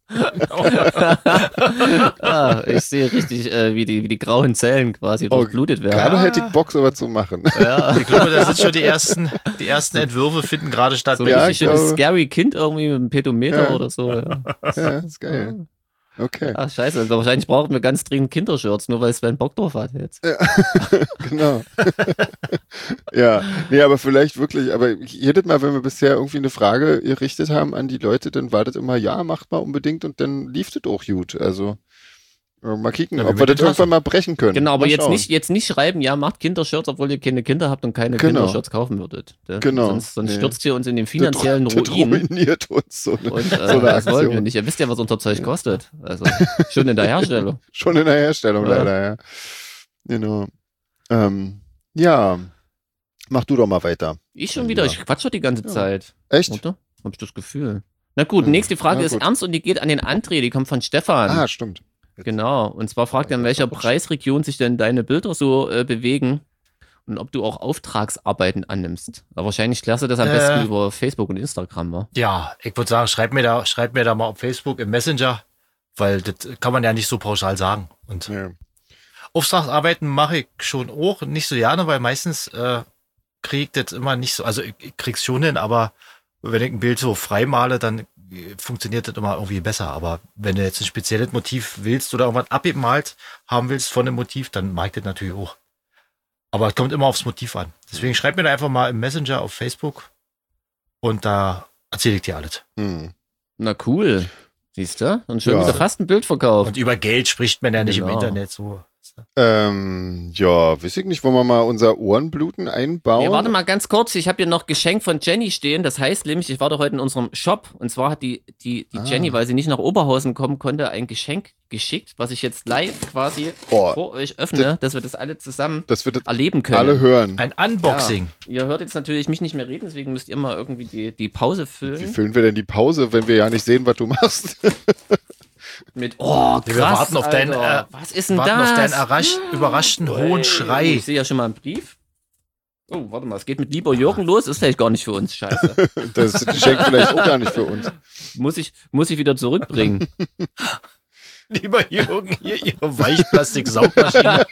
Ich sehe richtig, wie die grauen Zellen quasi durchblutet werden. Gerade hätte ich Bock, sowas zu machen. Ja. Ich glaube, da sind schon die ersten Entwürfe finden gerade statt. So ein richtig scary Kind irgendwie mit einem Pedometer oder so. Ja, ist geil. Okay. Ach, scheiße. Also wahrscheinlich brauchen wir ganz dringend Kindershirts, nur weil Sven Bock drauf hat jetzt. Ja, genau. Ja, nee, aber vielleicht wirklich, aber jedes Mal, wenn wir bisher irgendwie eine Frage gerichtet haben an die Leute, dann war das immer, ja, macht mal unbedingt und dann lief das auch gut. Also mal kicken, ob wir das irgendwann mal brechen können. Genau, aber jetzt nicht schreiben, ja, macht Kindershirts, obwohl ihr keine Kinder habt und keine Kindershirts kaufen würdet. Genau. Sonst stürzt ihr uns in den finanziellen Ruin. Das ruiniert uns so eine das wollen wir nicht. Ihr wisst ja, was unser Zeug kostet. Also schon in der Herstellung. Schon in der Herstellung, leider, ja. Genau. Ja. Mach du doch mal weiter. Ich schon wieder? Ich quatsch doch die ganze Zeit. Echt? Oder? Hab ich das Gefühl. Na gut, nächste Frage ist ernst und die geht an den André, die kommt von Stefan. Ah, stimmt. Genau, und zwar fragt er, in welcher Preisregion sich denn deine Bilder so bewegen und ob du auch Auftragsarbeiten annimmst. Aber wahrscheinlich klärst du das am besten über Facebook und Instagram, wa? Ja, ich würde sagen, schreib mir da mal auf Facebook im Messenger, weil das kann man ja nicht so pauschal sagen. Und Auftragsarbeiten mache ich schon auch nicht so gerne, weil meistens kriege ich das immer nicht so, also ich krieg's schon hin, aber wenn ich ein Bild so frei male, dann funktioniert das immer irgendwie besser. Aber wenn du jetzt ein spezielles Motiv willst oder irgendwas abgemalt haben willst von einem Motiv, dann mag ich das natürlich auch. Aber es kommt immer aufs Motiv an. Deswegen schreib mir da einfach mal im Messenger auf Facebook und da erzähle ich dir alles. Na cool. Siehst du? Und schon wieder fast ein Bild verkauft. Und über Geld spricht man ja nicht im Internet so. Weiß ich nicht, wollen wir mal unser Ohrenbluten einbauen? Ja, warte mal ganz kurz, ich habe hier noch Geschenk von Jenny stehen, das heißt nämlich, ich war doch heute in unserem Shop und zwar hat die Jenny, weil sie nicht nach Oberhausen kommen konnte, ein Geschenk geschickt, was ich jetzt live quasi vor euch öffne, dass wir das alle zusammen erleben können. Alle hören. Ein Unboxing. Ja, ihr hört jetzt natürlich mich nicht mehr reden, deswegen müsst ihr mal irgendwie die Pause füllen. Wie füllen wir denn die Pause, wenn wir ja nicht sehen, was du machst? Mit, krass, wir warten auf deinen, was ist denn warten das? auf deinen überraschten hohen Schrei. Ich sehe ja schon mal einen Brief. Oh, warte mal, es geht mit Lieber Jürgen los, ist vielleicht gar nicht für uns, scheiße. Das Geschenk vielleicht auch gar nicht für uns. Muss ich wieder zurückbringen. Lieber Jürgen, hier Ihre Weichplastik-Saugmaschine.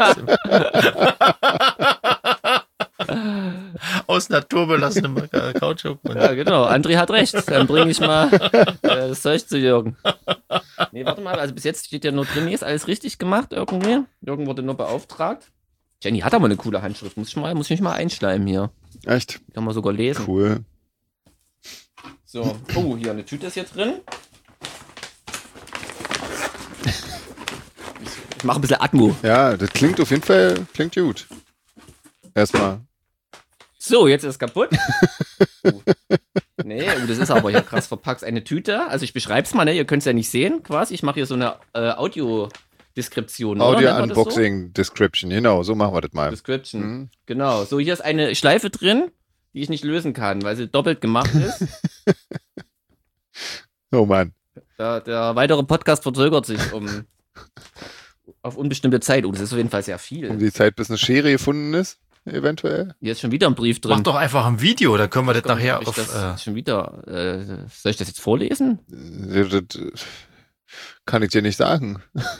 Aus naturbelassenem Kautschuk. Ja, genau. André hat recht. Dann bringe ich mal das Zeug zu Jürgen. Nee, warte mal. Also bis jetzt steht ja nur drin, ist alles richtig gemacht irgendwie. Jürgen wurde nur beauftragt. Jenny hat aber eine coole Handschrift. Muss ich mich mal einschleimen hier. Echt? Kann man sogar lesen. Cool. So. Oh, hier eine Tüte ist jetzt drin. Ich mache ein bisschen Atmo. Ja, das klingt auf jeden Fall gut. Erstmal. So, jetzt ist es kaputt. Nee, das ist aber ja krass verpackt. Eine Tüte, also ich beschreibe es mal, ne? Ihr könnt es ja nicht sehen, quasi. Ich mache hier so eine Audio-Deskription. Audio-Unboxing-Description, genau, so machen wir das mal. Description, genau. So, hier ist eine Schleife drin, die ich nicht lösen kann, weil sie doppelt gemacht ist. Oh Mann. Der weitere Podcast verzögert sich auf unbestimmte Zeit. Oh, das ist auf jeden Fall sehr viel. Um die Zeit, bis eine Schere gefunden ist, eventuell. Hier ist schon wieder ein Brief drin. Mach doch einfach ein Video, da können wir das nachher auf... Schon wieder, soll ich das jetzt vorlesen? Das kann ich dir nicht sagen.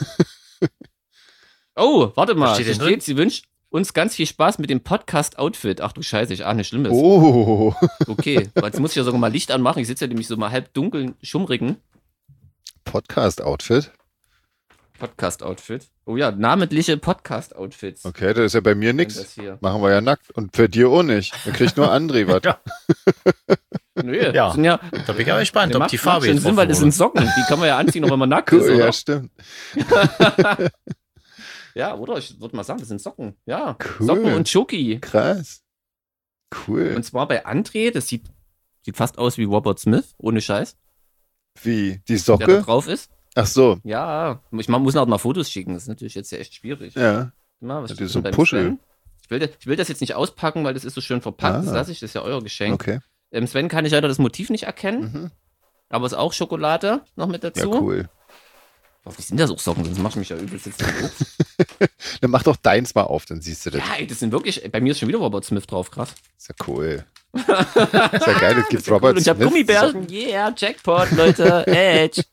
Oh, warte mal. Hier steht, sie wünscht uns ganz viel Spaß mit dem Podcast-Outfit. Ach du Scheiße, ich ahne Schlimmes. Oh. Okay, jetzt muss ich ja sogar mal Licht anmachen. Ich sitze ja nämlich so mal halb dunkeln, schummrigen. Podcast-Outfit? Podcast-Outfit. Oh ja, namentliche Podcast-Outfits. Okay, das ist ja bei mir nichts. Machen wir ja nackt. Und für dir auch nicht. Da kriegt nur André was. Ja. Nö, da bin ich aber gespannt, ob die Farbe jetzt drauf weil das sind Socken. Die kann man ja anziehen, wenn man nackt ist, oder? Ja, stimmt. Ja, oder? Ich würde mal sagen, das sind Socken. Ja, cool. Socken und Schoki. Krass. Cool. Und zwar bei André, das sieht fast aus wie Robert Smith, ohne Scheiß. Wie? Die Socke? Der da drauf ist. Ach so. Ja, ich muss noch mal Fotos schicken. Das ist natürlich jetzt ja echt schwierig. Ja. Was das ist so ein Puschel. Ich will das jetzt nicht auspacken, weil das ist so schön verpackt. Das lasse ich, das ist ja euer Geschenk. Okay. Sven kann ich leider das Motiv nicht erkennen. Aber es ist auch Schokolade noch mit dazu. Ja, cool. Wie sind das auch Socken? Sonst mache ich mich ja übelst jetzt Dann mach doch deins mal auf, dann siehst du das. Ja, ey, das sind wirklich, bei mir ist schon wieder Robert Smith drauf, krass. Ist ja cool. Ist ja geil, es gibt Robert cool. Und ich habe Gummibärchen, yeah, Jackpot, Leute, Edge.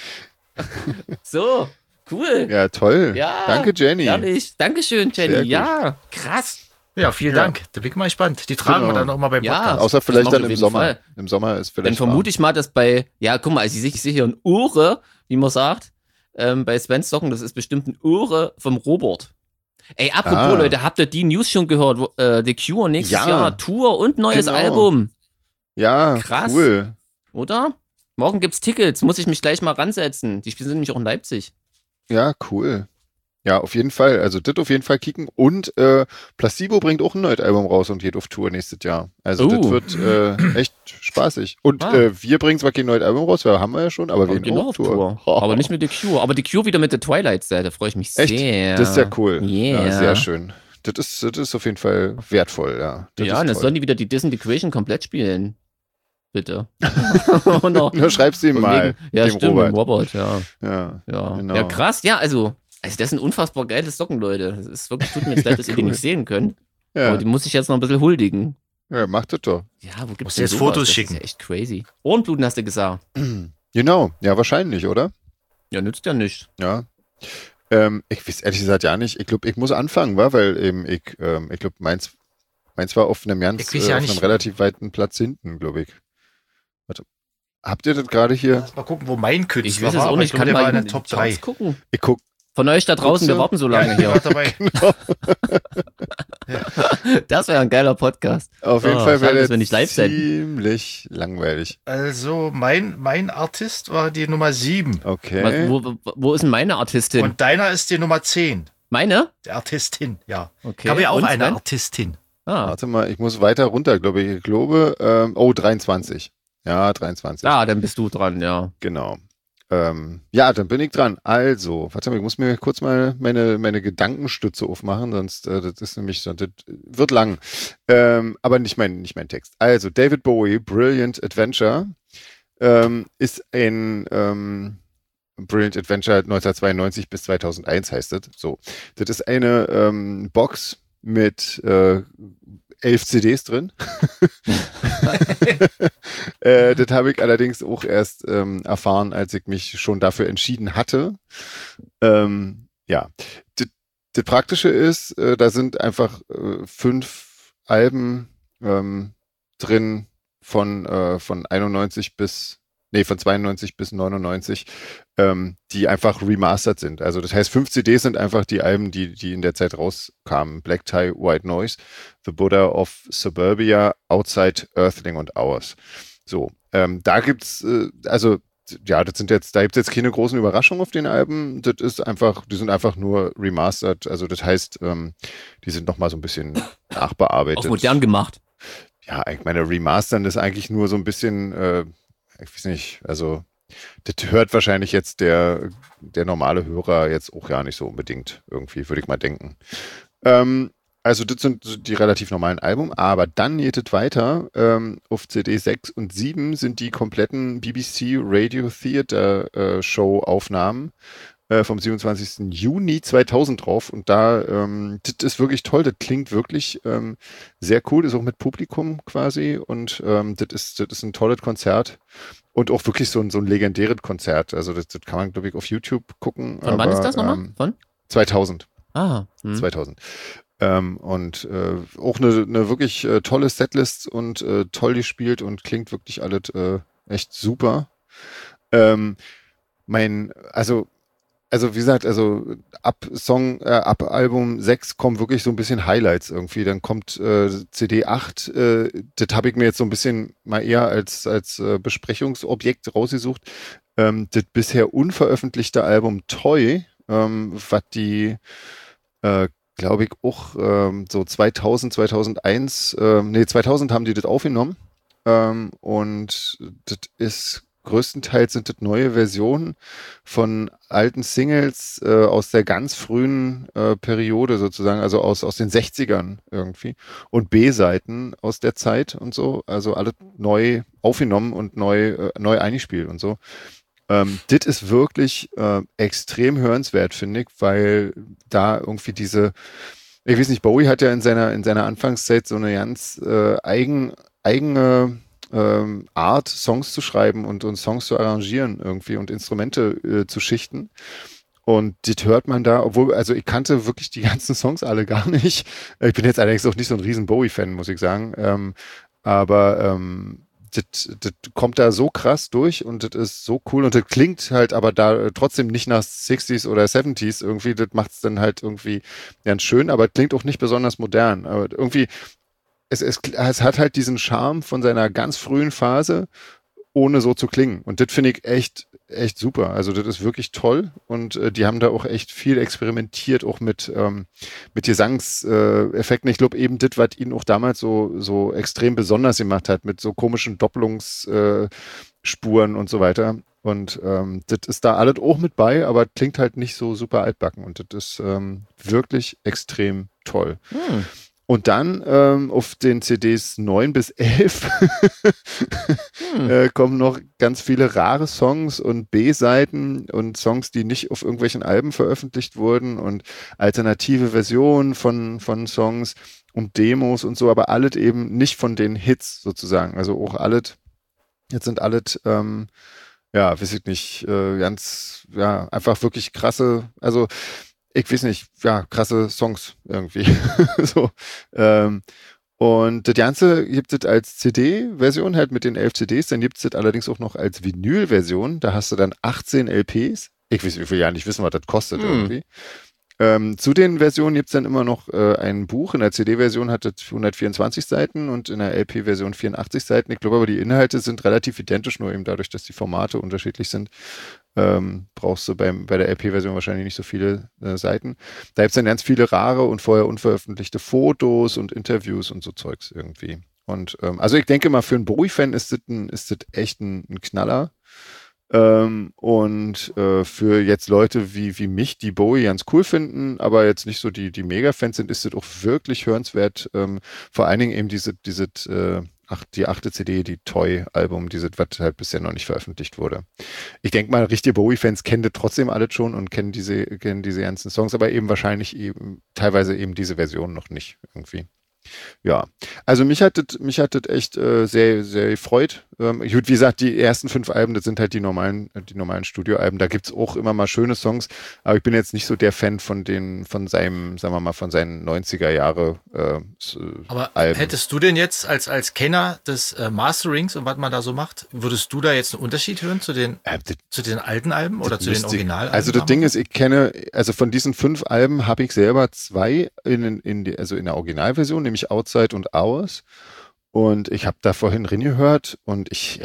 So, cool. Ja, toll. Ja, danke, Jenny. Ehrlich, dankeschön, Jenny. Ja, krass. Ja, vielen Dank. Da bin ich mal gespannt. Die tragen wir dann noch mal beim Podcast. Ja, außer vielleicht dann im Sommer. Fall. Im Sommer ist vielleicht. Dann vermute ich mal, dass guck mal, also ich sehe hier ein Ohre, wie man sagt, bei Svens Socken, das ist bestimmt ein Ohre vom Robert. Ey, apropos, Leute, habt ihr die News schon gehört? The Cure nächstes Jahr, Tour und neues Album. Ja, krass. Cool. Oder? Morgen gibt's Tickets, muss ich mich gleich mal ransetzen. Die sind nämlich auch in Leipzig. Ja, cool. Ja, auf jeden Fall. Also das auf jeden Fall kicken. Und Placebo bringt auch ein neues Album raus und geht auf Tour nächstes Jahr. Also das wird echt spaßig. Und wir bringen zwar kein neues Album raus, haben wir ja schon, aber wir gehen auf Tour. Aber nicht mit The Cure. Aber The Cure wieder mit der Twilight-Seite, da freue ich mich sehr. Echt? Das ist ja cool. Yeah. Ja, sehr schön. das ist auf jeden Fall wertvoll, ja. Ja, und jetzt sollen die wieder die Disintegration komplett spielen. Bitte. Nur schreibst du ihm mal. Ja, dem stimmt, Robert, ja. Genau. Ja, krass. Ja, also das sind unfassbar geile Socken, Leute. Das ist wirklich, tut mir jetzt leid, dass ihr die nicht sehen könnt. Ja. Aber die muss ich jetzt noch ein bisschen huldigen. Ja, mach das doch. Ja, wo gibt's denn jetzt Fotos das schicken? Das ist ja echt crazy. Ohrenbluten hast du gesagt. Genau. Ja, wahrscheinlich, oder? Ja, nützt ja nicht. Ja. Ich weiß ehrlich gesagt ja nicht. Ich glaube, ich muss anfangen, weil eben ich glaube, meins war auf einem relativ weiten Platz hinten, glaube ich. Warte. Habt ihr das gerade hier? Mal gucken, wo mein Künstler war. Ich weiß es auch nicht. Ich kann mal in den Top 3 gucken. Ich guck. Von euch da draußen, wir warten so lange hier. Dabei. Genau. Das wäre ein geiler Podcast. Auf jeden Fall wäre das live ziemlich langweilig. Also mein Artist war die Nummer 7. Okay. Wo ist denn meine Artistin? Und deiner ist die Nummer 10. Meine? Die Artistin, ja. Okay. Ich habe ja auch eine Artistin. Warte mal, ich muss weiter runter, glaube ich. Ich glaube, 23. Ja, 23. Dann bist du dran, ja. Genau. Ja, dann bin ich dran. Also, warte mal, ich muss mir kurz mal meine Gedankenstütze aufmachen, sonst das ist nämlich, das wird lang. Aber nicht mein Text. Also, David Bowie, Brilliant Adventure, ist ein Brilliant Adventure 1992 bis 2001 heißt das. So, das ist eine Box mit 11 CDs drin. Das habe ich allerdings auch erst erfahren, als ich mich schon dafür entschieden hatte. Ja, das Praktische ist, da sind einfach 5 Alben drin von 92 bis 99, die einfach remastered sind. Also das heißt, 5 CDs sind einfach die Alben, die in der Zeit rauskamen. Black Tie, White Noise, The Buddha of Suburbia, Outside, Earthling und Hours. So, da gibt's, da gibt's jetzt keine großen Überraschungen auf den Alben. Die sind einfach nur remastered. Also das heißt, die sind nochmal so ein bisschen nachbearbeitet. Auch modern gemacht. Ja, ich meine, remastern ist eigentlich nur so ein bisschen, ich weiß nicht, also das hört wahrscheinlich jetzt der normale Hörer jetzt auch ja nicht so unbedingt irgendwie, würde ich mal denken. Also das sind die relativ normalen Alben, aber dann geht es weiter. Auf CD 6 und 7 sind die kompletten BBC Radio Theatre Show Aufnahmen vom 27. Juni 2000 drauf und das ist wirklich toll, das klingt wirklich sehr cool, das ist auch mit Publikum quasi und das ist ein tolles Konzert und auch wirklich so ein legendäres Konzert, also das kann man glaube ich auf YouTube gucken. Von wann ist das nochmal? Von? 2000. 2000. Und auch eine wirklich tolle Setlist und toll gespielt und klingt wirklich alles echt super. Also wie gesagt, ab Album 6 kommen wirklich so ein bisschen Highlights irgendwie. Dann kommt CD 8, das habe ich mir jetzt so ein bisschen mal eher als Besprechungsobjekt rausgesucht. Das bisher unveröffentlichte Album Toy, was die, glaube ich, auch so 2001 haben die das aufgenommen. Und das ist größtenteils sind das neue Versionen von alten Singles aus der ganz frühen Periode sozusagen, also aus den 60ern irgendwie und B-Seiten aus der Zeit und so, also alle neu aufgenommen und neu eingespielt und so. Das ist wirklich extrem hörenswert, finde ich, weil da irgendwie ich weiß nicht, Bowie hat ja in seiner Anfangszeit so eine ganz eigene Art, Songs zu schreiben und Songs zu arrangieren irgendwie und Instrumente zu schichten. Und das hört man da, also ich kannte wirklich die ganzen Songs alle gar nicht. Ich bin jetzt allerdings auch nicht so ein riesen Bowie-Fan, muss ich sagen. Aber das kommt da so krass durch und das ist so cool und das klingt halt aber da trotzdem nicht nach 60s oder 70s irgendwie. Das macht es dann halt irgendwie ganz schön, aber klingt auch nicht besonders modern. Aber irgendwie es hat halt diesen Charme von seiner ganz frühen Phase, ohne so zu klingen. Und das finde ich echt super. Also das ist wirklich toll. Und die haben da auch echt viel experimentiert, auch mit Gesangseffekten. Ich glaube eben das, was ihn auch damals so extrem besonders gemacht hat, mit so komischen Doppelungsspuren und so weiter. Und das ist da alles auch mit bei, aber klingt halt nicht so super altbacken. Und das ist wirklich extrem toll. Und dann auf den CDs 9 bis 11 kommen noch ganz viele rare Songs und B-Seiten und Songs, die nicht auf irgendwelchen Alben veröffentlicht wurden und alternative Versionen von Songs und Demos und so, aber alles eben nicht von den Hits sozusagen. Also auch alles, jetzt sind alles, weiß ich nicht, ganz, einfach wirklich krasse, also ich weiß nicht, krasse Songs irgendwie. so. Und das Ganze gibt es als CD-Version halt mit den 11 CDs, dann gibt es das allerdings auch noch als Vinyl-Version, da hast du dann 18 LPs. Ich will ja nicht wissen, was das kostet irgendwie. Zu den Versionen gibt es dann immer noch ein Buch. In der CD-Version hat es 124 Seiten und in der LP-Version 84 Seiten. Ich glaube aber, die Inhalte sind relativ identisch, nur eben dadurch, dass die Formate unterschiedlich sind. Brauchst du bei der LP-Version wahrscheinlich nicht so viele Seiten. Da gibt es dann ganz viele rare und vorher unveröffentlichte Fotos und Interviews und so Zeugs irgendwie. Und also ich denke mal, für einen Bowie-Fan ist das echt ein Knaller. Und für jetzt Leute wie mich, die Bowie ganz cool finden, aber jetzt nicht so die Mega-Fans sind, ist das auch wirklich hörenswert. Vor allen Dingen eben die 8. CD, die Toy-Album, was halt bisher noch nicht veröffentlicht wurde. Ich denke mal, richtige Bowie-Fans kennen das trotzdem alles schon und kennen diese ganzen Songs, aber eben wahrscheinlich teilweise eben diese Version noch nicht irgendwie. Ja, also mich hat das echt sehr, sehr gefreut. Wie gesagt, die ersten 5 Alben, das sind halt die normalen Studioalben. Da gibt's auch immer mal schöne Songs, aber ich bin jetzt nicht so der Fan von seinen 90er Jahre aber Alben. Hättest du denn jetzt als Kenner des Masterings und was man da so macht, würdest du da jetzt einen Unterschied hören zu den alten Alben oder zu den Originalalben? Also das Ding ist, also von diesen 5 Alben habe ich selber 2 in der Originalversion, nämlich Outside und Hours. Und ich habe da vorhin reingehört und ich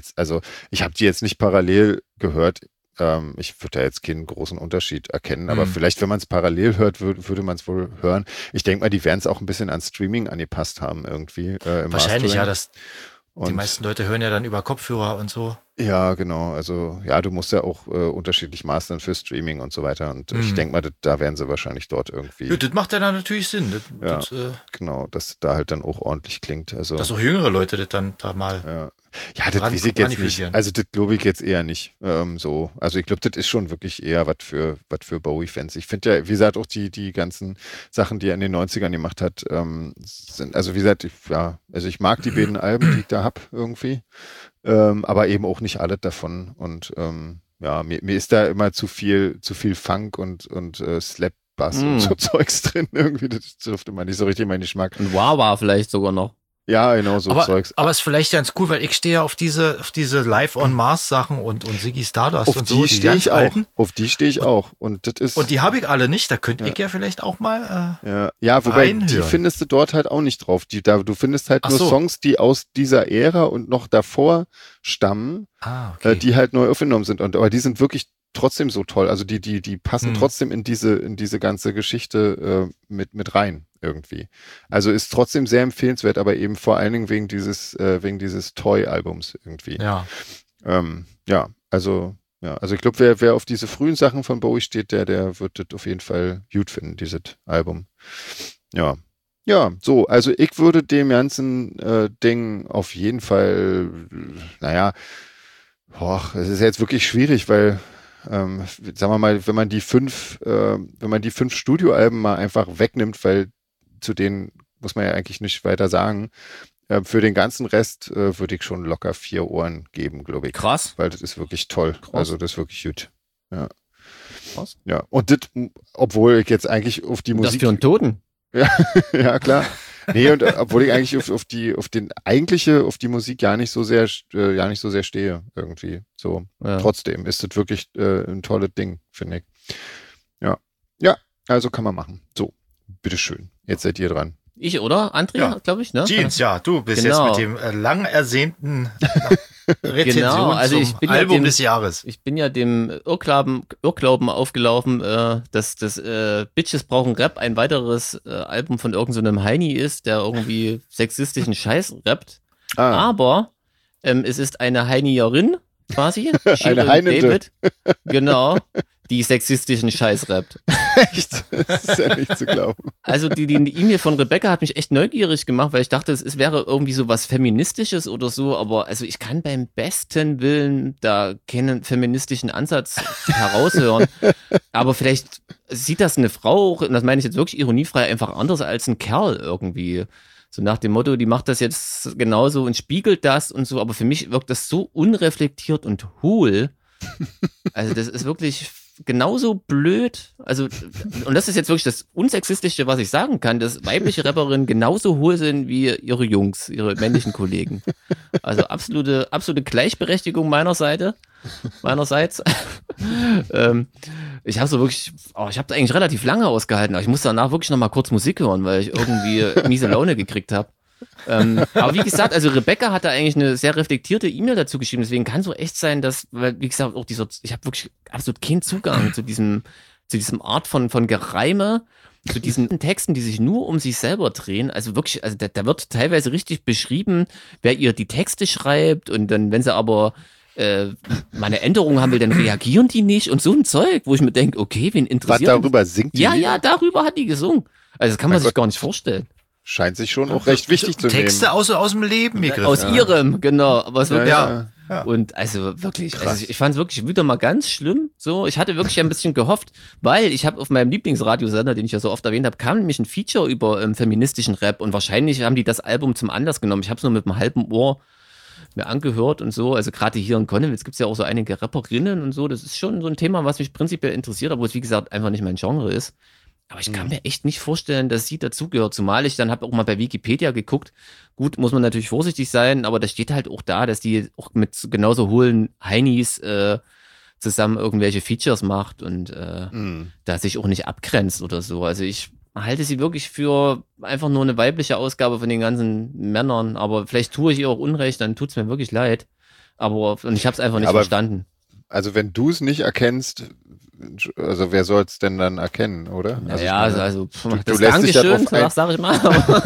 habe die jetzt nicht parallel gehört. Ich würde da jetzt keinen großen Unterschied erkennen, aber vielleicht, wenn man es parallel hört, würde man es wohl hören. Ich denke mal, die werden es auch ein bisschen an Streaming angepasst haben irgendwie. Wahrscheinlich, die meisten Leute hören ja dann über Kopfhörer und so. Ja, genau. Also du musst ja auch unterschiedlich mastern für Streaming und so weiter. Und ich denke mal, da werden sie wahrscheinlich dort irgendwie. Ja, das macht ja dann natürlich Sinn. Genau, dass da halt dann auch ordentlich klingt. Also, dass auch jüngere Leute das dann da mal. Ja, das weiß ich jetzt nicht. Also das glaube ich jetzt eher nicht. Also ich glaube, das ist schon wirklich eher was für Bowie-Fans. Ich finde ja, wie gesagt, auch die ganzen Sachen, die er in den 90ern gemacht hat, sind, also wie gesagt, ich mag die beiden Alben, die ich da habe irgendwie. Aber eben auch nicht alle davon. Und mir ist da immer zu viel Funk und Slap Bass und so Zeugs drin. Irgendwie, das trifft immer nicht so richtig meinen Geschmack. Und Wawa vielleicht sogar noch. Ja, genau, so Zeugs. Aber ist vielleicht ganz cool, weil ich stehe ja auf diese Live on Mars Sachen und Ziggy Stardust auf und so. Auf die stehe ich auch. Und die habe ich alle nicht, da könnte ich ja vielleicht auch mal wobei reinhören. Die findest du dort halt auch nicht drauf. Du findest halt nur Songs, die aus dieser Ära und noch davor stammen, die halt neu aufgenommen sind. Aber die sind wirklich trotzdem so toll. Also die passen trotzdem in diese ganze Geschichte mit rein irgendwie. Also ist trotzdem sehr empfehlenswert, aber eben vor allen Dingen wegen dieses Toy-Albums irgendwie. Ja. Also ich glaube, wer auf diese frühen Sachen von Bowie steht, der wird das auf jeden Fall gut finden, dieses Album. Ja. Ja, so, also ich würde dem ganzen Ding auf jeden Fall, es ist jetzt wirklich schwierig, weil sagen wir mal, wenn man die 5 Studioalben mal einfach wegnimmt, weil zu denen muss man ja eigentlich nicht weiter sagen, für den ganzen Rest würde ich schon locker 4 Ohren geben, glaube ich. Krass. Weil das ist wirklich toll. Krass. Also das ist wirklich gut. Ja. Krass. Ja, und das, obwohl ich jetzt eigentlich auf die Musik... Das für einen Toten. Ja, klar. Nee, und obwohl ich eigentlich auf die Musik gar nicht so sehr stehe, irgendwie. So. Ja. Trotzdem ist das wirklich ein tolles Ding, finde ich. Ja. Ja, also kann man machen. So, bitteschön. Jetzt seid ihr dran. Ich, oder? Andrea, glaube ich, ne? Jeans, du bist jetzt mit dem lang ersehnten Rezension also ich bin Album des Jahres. Ich bin ja dem Irrglauben aufgelaufen, dass Bitches brauchen Rap ein weiteres Album von irgendeinem Heini ist, der irgendwie sexistischen Scheiß rappt. Aber es ist eine Heinierin quasi, eine Heinende. David, genau, die sexistischen Scheiß rappt. Echt? Das ist ja nicht zu glauben. Also die E-Mail von Rebecca hat mich echt neugierig gemacht, weil ich dachte, es wäre irgendwie so was Feministisches oder so, aber also ich kann beim besten Willen da keinen feministischen Ansatz heraushören. Aber vielleicht sieht das eine Frau, und das meine ich jetzt wirklich ironiefrei, einfach anders als ein Kerl irgendwie. So nach dem Motto, die macht das jetzt genauso und spiegelt das und so, aber für mich wirkt das so unreflektiert und hohl. Also das ist wirklich genauso blöd. Also, und das ist jetzt wirklich das Unsexistische, was ich sagen kann, dass weibliche Rapperinnen genauso hohl sind wie ihre Jungs, ihre männlichen Kollegen. Also absolute Gleichberechtigung meinerseits. Ich habe ich habe eigentlich relativ lange ausgehalten, aber ich musste danach wirklich nochmal kurz Musik hören, weil ich irgendwie miese Laune gekriegt habe. Aber wie gesagt, also Rebecca hat da eigentlich eine sehr reflektierte E-Mail dazu geschrieben, deswegen kann es so echt sein, dass, weil, wie gesagt, auch ich habe wirklich absolut keinen Zugang zu diesem Art von Gereime, zu diesen Texten, die sich nur um sich selber drehen. Also wirklich, also da wird teilweise richtig beschrieben, wer ihr die Texte schreibt, und dann, wenn sie aber mal eine Änderung haben will, dann reagieren die nicht und so ein Zeug, wo ich mir denke, okay, wen interessiert was darüber singt die? Ja, darüber hat die gesungen. Also das kann man sich gar nicht vorstellen. Scheint sich schon auch recht wichtig zu nehmen. Texte aus dem Leben gegriffen. Aus ihrem, genau. Aber es wird, ja. Und also wirklich, ich fand es wirklich wieder mal ganz schlimm. So, ich hatte wirklich ein bisschen gehofft, weil ich habe auf meinem Lieblingsradiosender, den ich ja so oft erwähnt habe, kam nämlich ein Feature über feministischen Rap, und wahrscheinlich haben die das Album zum Anlass genommen. Ich habe es nur mit einem halben Ohr mir angehört und so. Also gerade hier in Konnewitz gibt es ja auch so einige Rapperinnen und so. Das ist schon so ein Thema, was mich prinzipiell interessiert, obwohl es, wie gesagt, einfach nicht mein Genre ist. Aber ich kann mir echt nicht vorstellen, dass sie dazugehört. Zumal ich dann habe auch mal bei Wikipedia geguckt. Gut, muss man natürlich vorsichtig sein, aber da steht halt auch da, dass die auch mit genauso hohlen Heinis zusammen irgendwelche Features macht und da sich auch nicht abgrenzt oder so. Also ich halte sie wirklich für einfach nur eine weibliche Ausgabe von den ganzen Männern. Aber vielleicht tue ich ihr auch Unrecht, dann tut's mir wirklich leid. Und ich habe es einfach nicht verstanden. Also wenn du es nicht erkennst, also wer soll es denn dann erkennen, oder? Also das Dankeschön, sag ich mal.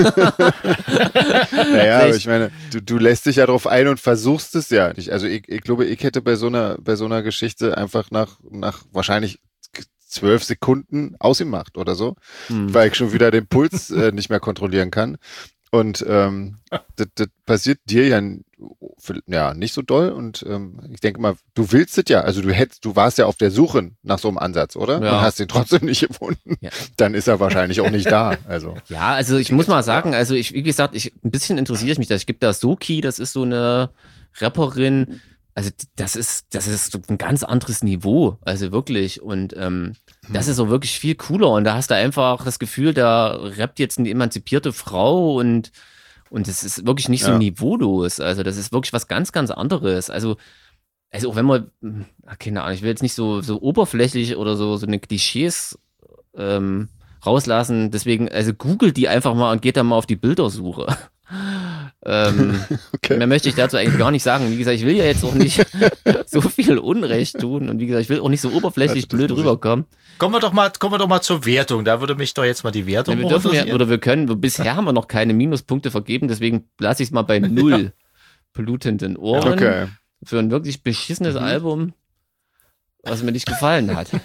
Naja, aber ich meine, du lässt dich ja drauf ein und versuchst es ja nicht. Also ich glaube, ich hätte bei so einer Geschichte einfach nach wahrscheinlich 12 Sekunden ausgemacht oder so, weil ich schon wieder den Puls nicht mehr kontrollieren kann. Und das passiert dir ja nicht so doll, und ich denke mal, du willst es ja, also du warst ja auf der Suche nach so einem Ansatz, oder? Ja. Und hast ihn trotzdem nicht gefunden. Ja. Dann ist er wahrscheinlich auch nicht da. Also. Ja, also ich muss mal sagen, also wie gesagt, ein bisschen interessiere ich mich da. Ich gebe da Soki, das ist so eine Rapperin, also das ist ein ganz anderes Niveau, also wirklich, und das ist so wirklich viel cooler, und da hast du einfach das Gefühl, da rappt jetzt eine emanzipierte Frau, und es ist wirklich nicht so niveaulos, also das ist wirklich was ganz, ganz anderes, also auch wenn man, keine Ahnung, ich will jetzt nicht so oberflächlich oder so eine Klischees rauslassen, deswegen, also googelt die einfach mal und geht dann mal auf die Bildersuche. Okay. Mehr möchte ich dazu eigentlich gar nicht sagen. Wie gesagt, ich will ja jetzt auch nicht so viel Unrecht tun, und wie gesagt, ich will auch nicht so oberflächlich blöd rüberkommen. Kommen wir doch mal zur Wertung. Da würde mich doch jetzt mal die Wertung bisher haben wir noch keine Minuspunkte vergeben, deswegen lasse ich es mal bei 0 blutenden Ohren. Okay. Für ein wirklich beschissenes Album, was mir nicht gefallen hat.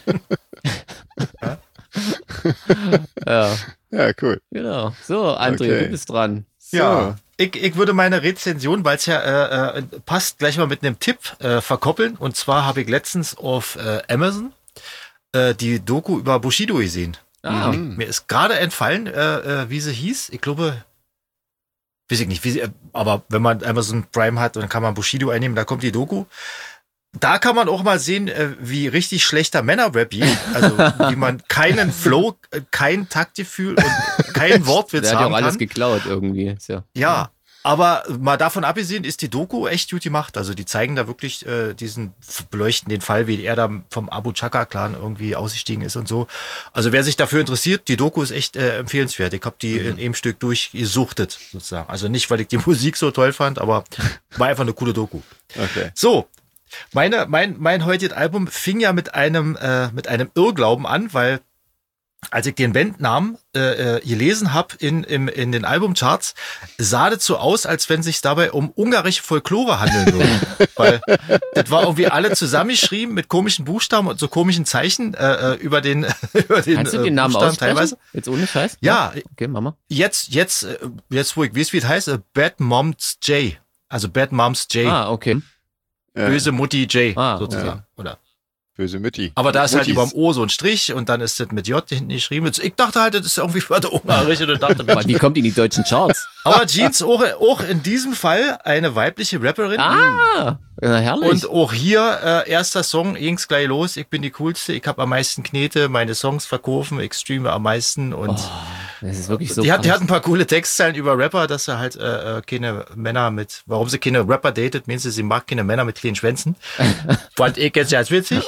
Ja, cool. Genau. So, André, du bist dran. So. Ja, ich würde meine Rezension, weil es ja passt, gleich mal mit einem Tipp verkoppeln. Und zwar habe ich letztens auf Amazon die Doku über Bushido gesehen. Mir ist gerade entfallen, wie sie hieß. Ich glaube, weiß ich nicht, aber wenn man Amazon Prime hat, dann kann man Bushido einnehmen, da kommt die Doku. Da kann man auch mal sehen, wie richtig schlechter Männerrap geht. Also wie man keinen Flow, kein Taktgefühl und kein Wortwitz haben kann. Der hat ja auch alles geklaut irgendwie. Ja, aber mal davon abgesehen ist die Doku echt gut gemacht. Also die zeigen da wirklich beleuchten den Fall, wie er da vom Abu Chaka-Clan irgendwie ausgestiegen ist und so. Also wer sich dafür interessiert, die Doku ist echt empfehlenswert. Ich habe die in einem Stück durchgesuchtet sozusagen. Also nicht, weil ich die Musik so toll fand, aber war einfach eine coole Doku. Okay. So. Mein heutiges Album fing ja mit einem Irrglauben an, weil als ich den Bandnamen gelesen habe in den Albumcharts, sah das so aus, als wenn sich dabei um ungarische Folklore handeln würde. Weil das war irgendwie alle zusammengeschrieben mit komischen Buchstaben und so komischen Zeichen über den Kannst du den Namen aussprechen? Teilweise. Jetzt ohne Scheiß? Ja. Okay, Mama. Jetzt, wo ich weiß, wie es heißt, Bad Moms J. Also Bad Moms J. Ah, okay. Böse Mutti J, sozusagen. Ja. Oder? Böse Mütti. Aber da ist halt über dem O so ein Strich und dann ist das mit J hinten geschrieben. Ich dachte halt, das ist irgendwie für der Ungarisch und dachte, aber die kommt in die deutschen Charts. Aber Jeans auch in diesem Fall eine weibliche Rapperin. Ah, ja, herrlich. Und auch hier erster Song, ging's gleich los. Ich bin die Coolste, ich habe am meisten Knete, meine Songs verkaufen, ich streame am meisten und das ist wirklich so. Die hat ein paar coole Textzeilen über Rapper, dass sie halt keine Männer mit, warum sie keine Rapper datet, meinst du, sie mag keine Männer mit kleinen Schwänzen. Fand ich jetzt ganz witzig.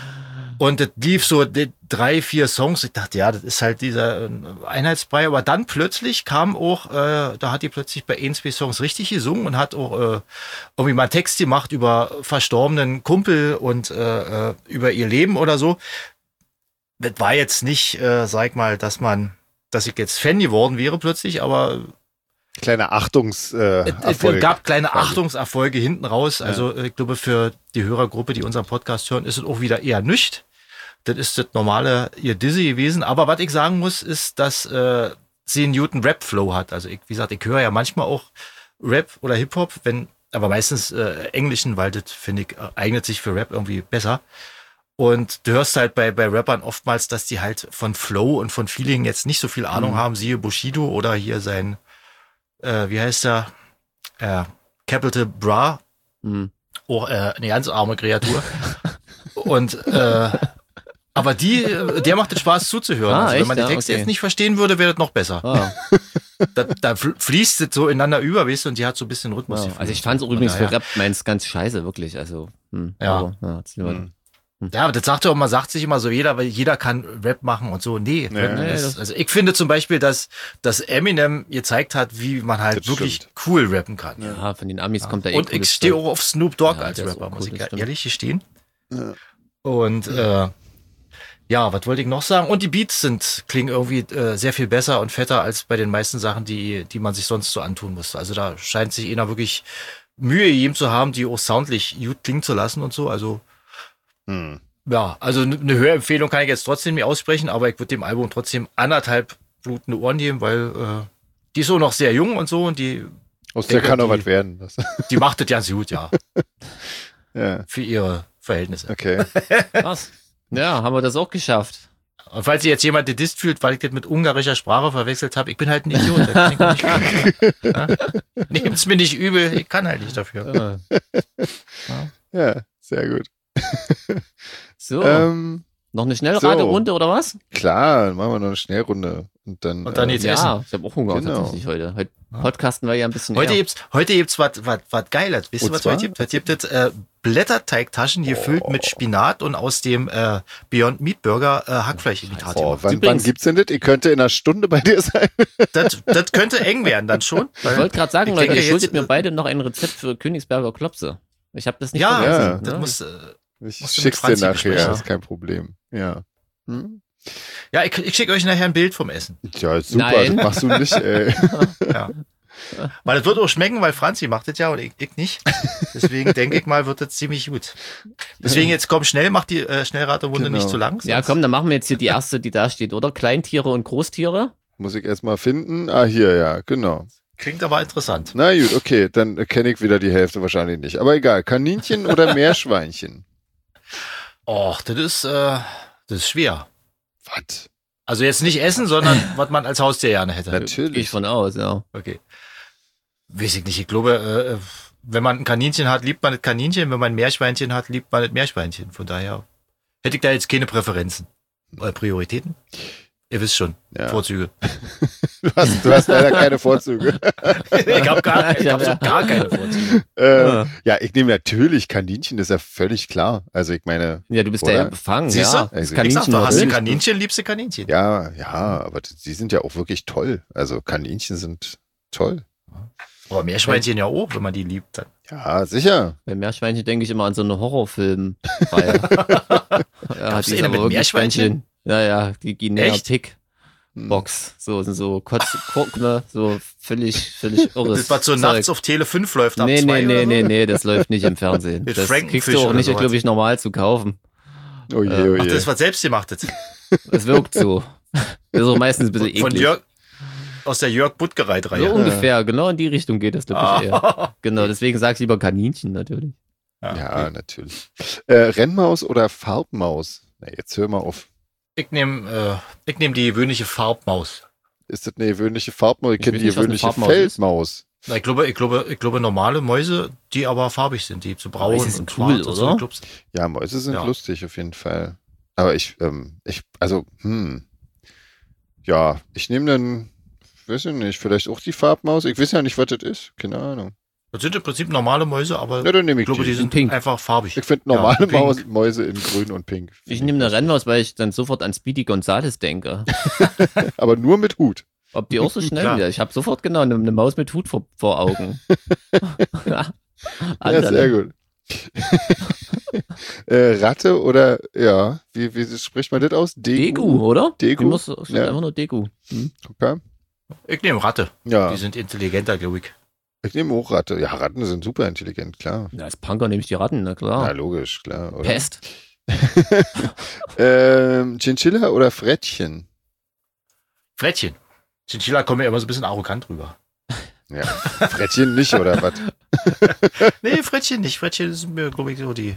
Und das lief so 3, 4 Songs. Ich dachte, ja, das ist halt dieser Einheitsbrei. Aber dann plötzlich kam auch, da hat die plötzlich bei 1, 2 Songs richtig gesungen und hat auch irgendwie mal einen Text gemacht über verstorbenen Kumpel und über ihr Leben oder so. Das war jetzt nicht, sag ich mal, dass ich jetzt Fan geworden wäre plötzlich, aber kleine Achtungserfolge. Es gab kleine Achtungserfolge hinten raus. Also ich glaube, für die Hörergruppe, die unseren Podcast hören, ist es auch wieder eher nüscht. Das ist das normale ihr Dizzy gewesen. Aber was ich sagen muss, ist, dass sie einen guten Rap-Flow hat. Also wie gesagt, ich höre ja manchmal auch Rap oder Hip-Hop, aber meistens Englischen, weil das, finde ich, eignet sich für Rap irgendwie besser. Und du hörst halt bei Rappern oftmals, dass die halt von Flow und von Feeling jetzt nicht so viel Ahnung haben. Siehe Bushido oder hier sein, wie heißt er? Capital Bra. Auch eine ganz arme Kreatur. Und aber der macht den Spaß zuzuhören. Also, wenn man die Texte jetzt nicht verstehen würde, wäre das noch besser. Da fließt es so ineinander über, weißt du, und die hat so ein bisschen Rhythmus. Also ich fand es übrigens für Rap meins ganz scheiße, wirklich. Also, ja, aber das sagt sich immer so jeder kann Rap machen und so. Nee, also ich finde zum Beispiel, dass Eminem gezeigt hat, wie man halt wirklich cool rappen kann. Ja, von den Amis kommt da und ich stehe auch auf Snoop Dogg als Rapper, muss ich ehrlich gestehen. Ja. Und was wollte ich noch sagen? Und die Beats klingen irgendwie sehr viel besser und fetter als bei den meisten Sachen, die man sich sonst so antun musste. Also da scheint sich einer wirklich Mühe gegeben zu haben, die auch soundlich gut klingen zu lassen und so. Also ja, also eine Hörempfehlung kann ich jetzt trotzdem nicht aussprechen, aber ich würde dem Album trotzdem 1,5 blutende Ohren geben, weil die ist auch noch sehr jung und so und die aus der kann auch was werden. Die macht das ganz gut, ja. Für ihre Verhältnisse. Okay. Krass. Ja, haben wir das auch geschafft. Und falls ihr jetzt jemand gedisst fühlt, weil ich das mit ungarischer Sprache verwechselt habe, ich bin halt ein Idiot. Nehmt's mir nicht übel, ich kann halt nicht dafür. Ja, sehr gut. So, noch eine Schnellraterunde oder was? Klar, dann machen wir noch eine Schnellrunde. Und dann jetzt essen. Ja, ich habe auch Hunger tatsächlich heute. Heute podcasten wir ja ein bisschen Heute gibt's was Geiles. Wisst ihr, was heute gibt? Heute gibt es Blätterteigtaschen gefüllt mit Spinat und aus dem Beyond Meat Burger Hackfleischimitat. Wann gibt's denn das? Ich könnte in einer Stunde bei dir sein. Das könnte eng werden dann schon. Ich wollte gerade sagen, Leute, ihr schuldet mir beide noch ein Rezept für Königsberger Klopse. Ich habe das nicht vergessen. Ja, das ich schick's dir nachher, ist kein Problem. Ja. Ja, ich schicke euch nachher ein Bild vom Essen. Ja, super, das machst du nicht, ey. Ja. Weil das wird auch schmecken, weil Franzi macht das ja und ich nicht. Deswegen denke ich mal, wird das ziemlich gut. Deswegen jetzt komm schnell, mach die Schnellraterrunde nicht zu lang. Ja, komm, dann machen wir jetzt hier die erste, die da steht, oder? Kleintiere und Großtiere. Muss ich erstmal finden. Ah, hier, ja, genau. Klingt aber interessant. Na gut, okay, dann kenne ich wieder die Hälfte wahrscheinlich nicht. Aber egal, Kaninchen oder Meerschweinchen? Och, das ist schwer. Was? Also jetzt nicht essen, sondern was man als Haustier gerne hätte. Natürlich. Gehe ich von aus, ja. Okay. Weiß ich nicht. Ich glaube, wenn man ein Kaninchen hat, liebt man das Kaninchen. Wenn man ein Meerschweinchen hat, liebt man das Meerschweinchen. Von daher hätte ich da jetzt keine Präferenzen. Oder Prioritäten? Ihr wisst schon. Ja. Vorzüge. Du hast leider keine Vorzüge. Ich habe gar keine Vorzüge. Ja, ich nehme natürlich Kaninchen, ist ja völlig klar. Also ich meine... Ja, du bist ja befangen. Siehst du? Ja. Also, Kaninchen, hast du Kaninchen, liebst du Kaninchen. Ja, aber die sind ja auch wirklich toll. Also Kaninchen sind toll. Aber Meerschweinchen ja auch, wenn man die liebt. Dann. Ja, sicher. Bei Meerschweinchen denke ich immer an so eine Horrorfilm. Weil Gab's eine mit Meerschweinchen? Naja, die Guinea-Pig-Box. So Kotzgruppe, so völlig irres. Das, was so nachts auf Tele 5 läuft, ab 2 Nee, das läuft nicht im Fernsehen. Das kriegst du auch nicht, glaube ich, normal zu kaufen. Oh je. Ach, das ist was selbstgemachtes. Es wirkt so. Das ist auch meistens ein bisschen eklig. Von Jörg, aus der Jörg Buttgereit-Reihe. So ungefähr, genau in die Richtung geht das, glaube ich, eher. Genau, deswegen sag ich lieber Kaninchen natürlich. Ja, natürlich. Rennmaus oder Farbmaus? Na, jetzt hör mal auf. Ich nehm die gewöhnliche Farbmaus. Ist das eine gewöhnliche Farbmaus? Ich kenne die gewöhnliche Feldmaus. Na, ich glaube normale Mäuse, die aber farbig sind, die zu braun und und cool, schwarz oder? und so. Ja, Mäuse sind lustig auf jeden Fall. Aber ich nehme dann, weiß ich nicht, vielleicht auch die Farbmaus. Ich weiß ja nicht, was das ist. Keine Ahnung. Das sind im Prinzip normale Mäuse, aber dann nehme ich glaube, die sind pink. einfach farbig. Ich finde normale Mäuse in grün und pink. Ich nehme eine Rennmaus, weil ich dann sofort an Speedy Gonzales denke. Aber nur mit Hut. Ob die auch so schnell wieder? Ich habe sofort genau eine Maus mit Hut vor Augen. Ja, sehr gut. Ratte oder, wie spricht man das aus? Degu, oder? Degu? Einfach nur Degu. Okay. Ich nehme Ratte. Ja. Die sind intelligenter, glaube ich. Ich nehme auch Ratte. Ja, Ratten sind super intelligent, klar. Ja, als Punker nehme ich die Ratten, na klar. Ja, logisch, klar. Oder? Pest. Chinchilla oder Frettchen? Frettchen. Chinchilla kommen ja immer so ein bisschen arrogant rüber. Ja, Frettchen nicht, oder was? Nee, Frettchen nicht. Frettchen ist mir, glaube ich, so die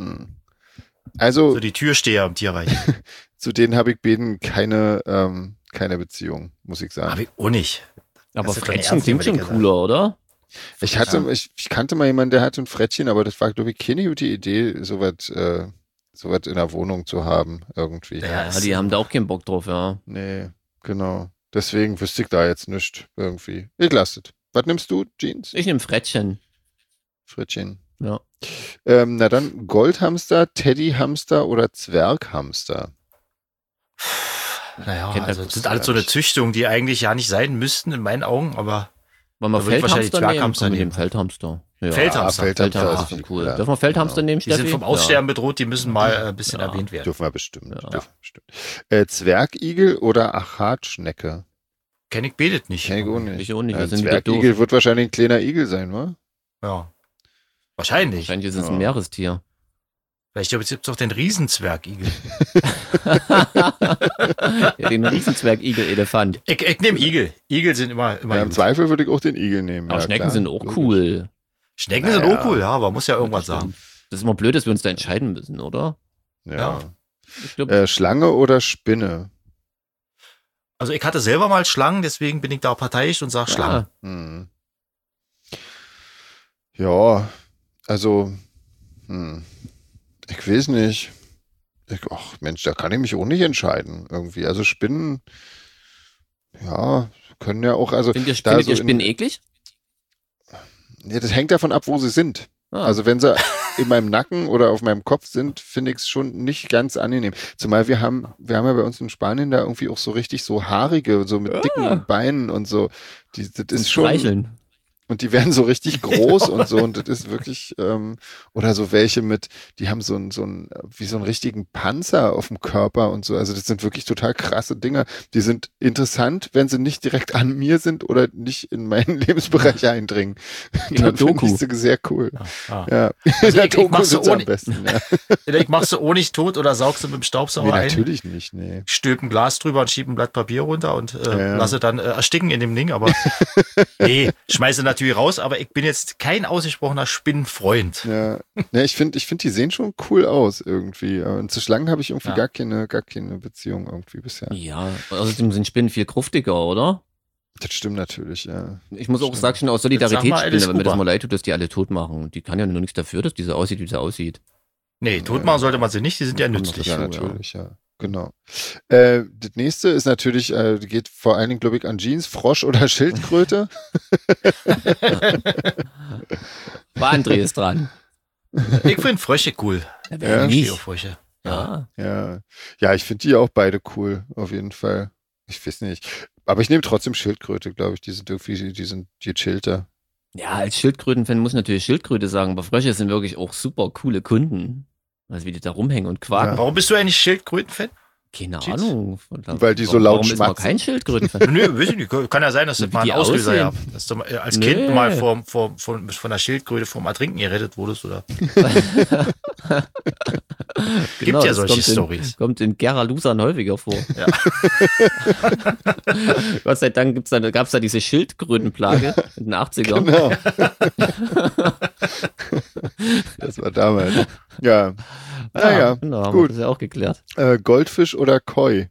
Also die Türsteher im Tierreich. Zu denen habe ich beiden keine Beziehung, muss ich sagen. Habe ich auch nicht. Aber Frettchen klingt schon cooler, oder? Ich kannte mal jemanden, der hatte ein Frettchen, aber das war, glaube ich, keine gute Idee, sowas in der Wohnung zu haben, irgendwie. Ja, die haben da auch keinen Bock drauf, ja. Nee, genau. Deswegen wüsste ich da jetzt nichts irgendwie. Ich lasse es. Was nimmst du, Jeans? Ich nehme Frettchen. Frettchen. Ja. Na dann Goldhamster, Teddyhamster oder Zwerghamster? Naja, also das sind alles so eine Züchtung, die eigentlich ja nicht sein müssten in meinen Augen, aber wollen wir Feldhamster nehmen? Feldhamster. Ja. Feldhamster ist cool. Ja. Dürfen wir Feldhamster nehmen, Steffi? Die sind vom Aussterben bedroht, die müssen mal ein bisschen erwähnt werden. Dürfen wir bestimmt. Zwergigel oder Achatschnecke? Kenn ich betet nicht. Kenn ich auch nicht. Ich auch nicht. Zwergigel wird wahrscheinlich ein kleiner Igel sein, wa? Ja. Wahrscheinlich. Wahrscheinlich ist es ein Meerestier. Vielleicht gibt es doch den Riesenzwergigel. Den Riesenzwergigel-Elefant. Ich nehme Igel. Igel sind immer im Zweifel würde ich auch den Igel nehmen. Aber Schnecken sind auch cool. Schnecken sind auch cool, ja, aber muss ja irgendwas sagen. Das ist immer blöd, dass wir uns da entscheiden müssen, oder? Ja. Schlange oder Spinne? Also ich hatte selber mal Schlangen, deswegen bin ich da parteiisch und sage Schlangen. Ja, also ich weiß nicht. Mensch, da kann ich mich auch nicht entscheiden irgendwie. Also Spinnen, ja, können ja auch, also findet ihr Spinnen eklig? Ja, das hängt davon ab, wo sie sind. Also wenn sie in meinem Nacken oder auf meinem Kopf sind, finde ich es schon nicht ganz angenehm. Zumal wir haben ja bei uns in Spanien da irgendwie auch so richtig so haarige, so mit dicken Beinen und so. Das ist schon. Streicheln. Und die werden so richtig groß und so. Und das ist wirklich, oder so welche die haben so einen richtigen Panzer auf dem Körper und so. Also das sind wirklich total krasse Dinger. Die sind interessant, wenn sie nicht direkt an mir sind oder nicht in meinen Lebensbereich eindringen. In der Doku. Ich sie sehr cool. Ja. In der Doku sind sie am besten. Ich machst du auch nicht tot oder saugst du mit dem Staubsauger ein? Natürlich nicht, nee. Stülp ein Glas drüber und schieb ein Blatt Papier runter und lasse dann ersticken in dem Ding, aber nee, schmeiße natürlich raus, aber ich bin jetzt kein ausgesprochener Spinnenfreund. Ja, ich finde, die sehen schon cool aus irgendwie. Und zu Schlangen habe ich irgendwie gar keine Beziehung irgendwie bisher. Ja, außerdem sind Spinnen viel kruftiger, oder? Das stimmt natürlich, ja. Ich muss auch sagen, aus Solidaritätsspinnen, wenn mir das mal leid tut, dass die alle tot machen. Die kann ja nur nichts dafür, dass die so aussieht, wie sie aussieht. Nee, tot machen sollte man sie nicht, die sind ja nützlich. Ja, natürlich, ja. Genau. Das nächste ist natürlich, geht vor allen Dingen, glaube ich, an Jeans, Frosch oder Schildkröte. War André ist dran. Ich finde Frösche cool. Ja, ich stehe auf Frösche. Ja, ich finde die auch beide cool, auf jeden Fall. Ich weiß nicht. Aber ich nehme trotzdem Schildkröte, glaube ich. Die sind gechillter. Ja, als Schildkröten-Fan muss ich natürlich Schildkröte sagen, aber Frösche sind wirklich auch super coole Kunden. Also wie die da rumhängen und quaken. Ja. Warum bist du eigentlich Schildkröten-Fan? Keine Ahnung. Weil die so laut schmatzen. Warum ist kein Schildkrötenfan? Nö, weiß ich nicht. Kann ja sein, dass das mal ein Auslöser ja. Dass du als Kind mal von der Schildkröte vom Ertrinken gerettet wurdest, oder? Gibt ja solche Stories. Kommt in Geralusan häufiger vor. Ja. Gott sei Dank gab es da diese Schildkrötenplage in den 80ern. Genau. Das war damals. Ja. Naja, genau, gut. Das ist ja auch geklärt. Goldfisch oder Koi?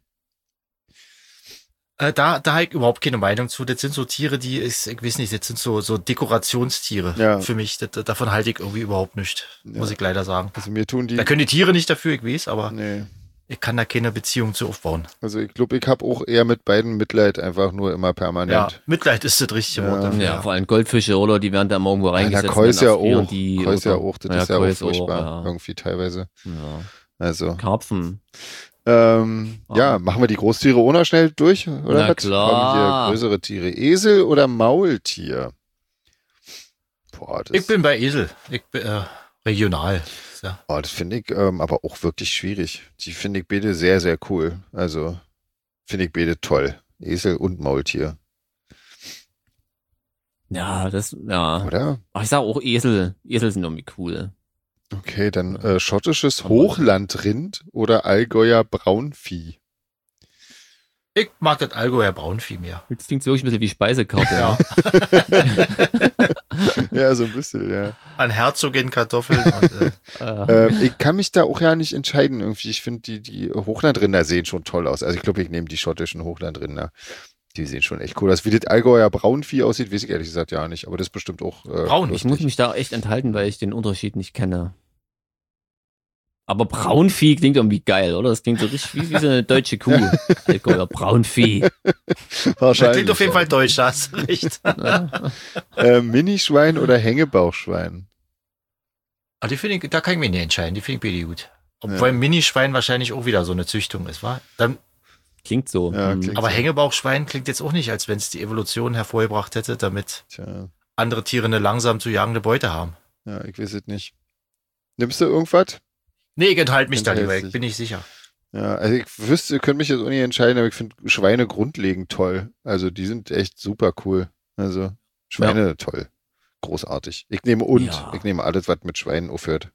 Da habe ich überhaupt keine Meinung zu. Das sind so Tiere, ich weiß nicht, das sind so Dekorationstiere für mich. Davon halte ich irgendwie überhaupt nichts, muss ich leider sagen. Also mir tun die... Da können die Tiere nicht dafür, ich weiß, aber nee. Ich kann da keine Beziehung zu aufbauen. Also ich glaube, ich habe auch eher mit beiden Mitleid, einfach nur immer permanent. Ja, Mitleid ist das richtige Wort dafür. Ja, vor allem Goldfische, oder? Die werden da immer irgendwo reingesetzt. Ja, Koi ist ja auch. Koi ist ja auch. Das ist ja auch furchtbar. Irgendwie teilweise. Ja. Also. Karpfen. Ja, machen wir die Großtiere ohne schnell durch? Oder Na klar. Kommen hier größere Tiere. Esel oder Maultier? Boah, ich bin bei Esel. Ich bin regional. Ja. Oh, das finde ich aber auch wirklich schwierig. Die finde ich beide sehr, sehr cool. Also finde ich beide toll. Esel und Maultier. Ja, Oder? Ach, ich sage auch Esel. Esel sind irgendwie cool. Okay, dann schottisches Hochlandrind oder Allgäuer Braunvieh. Ich mag das Allgäuer Braunvieh mehr. Das klingt wirklich ein bisschen wie Speisekarte. Ja. Ja, so ein bisschen, ja. An Herzogin-Kartoffeln. Ich kann mich da auch ja nicht entscheiden irgendwie. Ich finde, die Hochlandrinder sehen schon toll aus. Also ich glaube, ich nehme die schottischen Hochlandrinder. Die sehen schon echt cool aus. Wie das Allgäuer Braunvieh aussieht, weiß ich ehrlich gesagt ja nicht. Aber das ist bestimmt auch braun. Ich muss mich da echt enthalten, weil ich den Unterschied nicht kenne. Aber Braunvieh klingt irgendwie geil, oder? Das klingt so richtig wie so eine deutsche Kuh. Allgäuer Braunvieh. Wahrscheinlich. Das klingt auf jeden Fall deutsch, da hast du recht. Minischwein oder Hängebauchschwein? Ah, da kann ich mich nicht entscheiden. Die finde ich beide gut. Obwohl Minischwein wahrscheinlich auch wieder so eine Züchtung ist, wa? Dann klingt so. Ja, aber Hängebauchschwein klingt jetzt auch nicht, als wenn es die Evolution hervorgebracht hätte, damit andere Tiere eine langsam zu jagende Beute haben. Ja, ich weiß es nicht. Nimmst du irgendwas? Nee, ich enthalte mich da lieber, ich bin nicht sicher. Ja, also ich könnte mich jetzt auch nicht entscheiden, aber ich finde Schweine grundlegend toll. Also die sind echt super cool. Also Schweine toll. Großartig. Ich nehme alles, was mit Schweinen aufhört.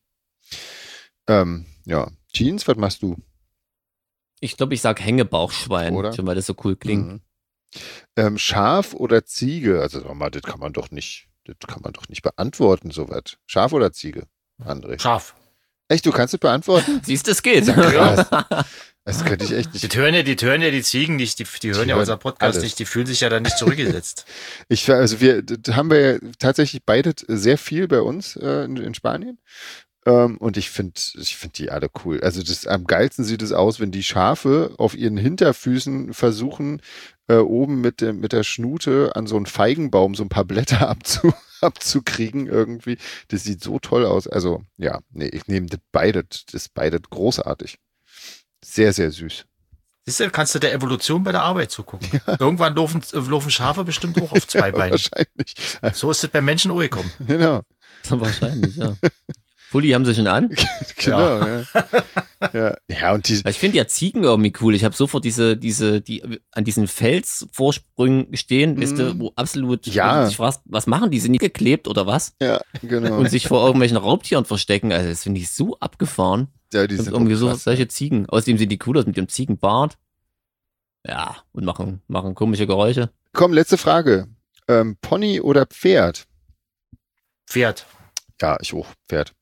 Jeans, was machst du? Ich glaube, ich sag Hängebauchschwein, oder? Schon weil das so cool klingt. Schaf oder Ziege? Also das kann man doch nicht beantworten, sowas. Schaf oder Ziege, André? Schaf. Echt, du kannst es beantworten? Siehst du, es geht. Das könnte ich echt nicht. Die hören ja die Ziegen nicht, die hören ja unser Podcast nicht, die fühlen sich ja dann nicht zurückgesetzt. Haben wir ja tatsächlich beide sehr viel bei uns in Spanien. Und ich finde die alle cool. Also am geilsten sieht es aus, wenn die Schafe auf ihren Hinterfüßen versuchen, oben mit der Schnute an so einen Feigenbaum so ein paar Blätter abzukriegen irgendwie. Das sieht so toll aus. Also, ich nehme das beide. Das ist beide großartig. Sehr, sehr süß. Siehst du, kannst du der Evolution bei der Arbeit zugucken. Ja. Irgendwann laufen Schafe bestimmt auch auf zwei Beinen. Wahrscheinlich. So ist es bei Menschen auch gekommen. Genau. Wahrscheinlich, ja. Pulli haben sie schon an? Genau, ja. Und ich finde ja Ziegen irgendwie cool. Ich habe sofort die an diesen Felsvorsprüngen stehen, weißt du, wo absolut, ich frage, was machen die? Sind die geklebt oder was? Ja, genau. Und sich vor irgendwelchen Raubtieren verstecken. Also das finde ich so abgefahren. Ja, die sind irgendwie so solche Ziegen. Außerdem sehen die cool aus mit dem Ziegenbart. Ja, und machen komische Geräusche. Komm, letzte Frage. Pony oder Pferd? Pferd. Ja, ich auch. Pferd.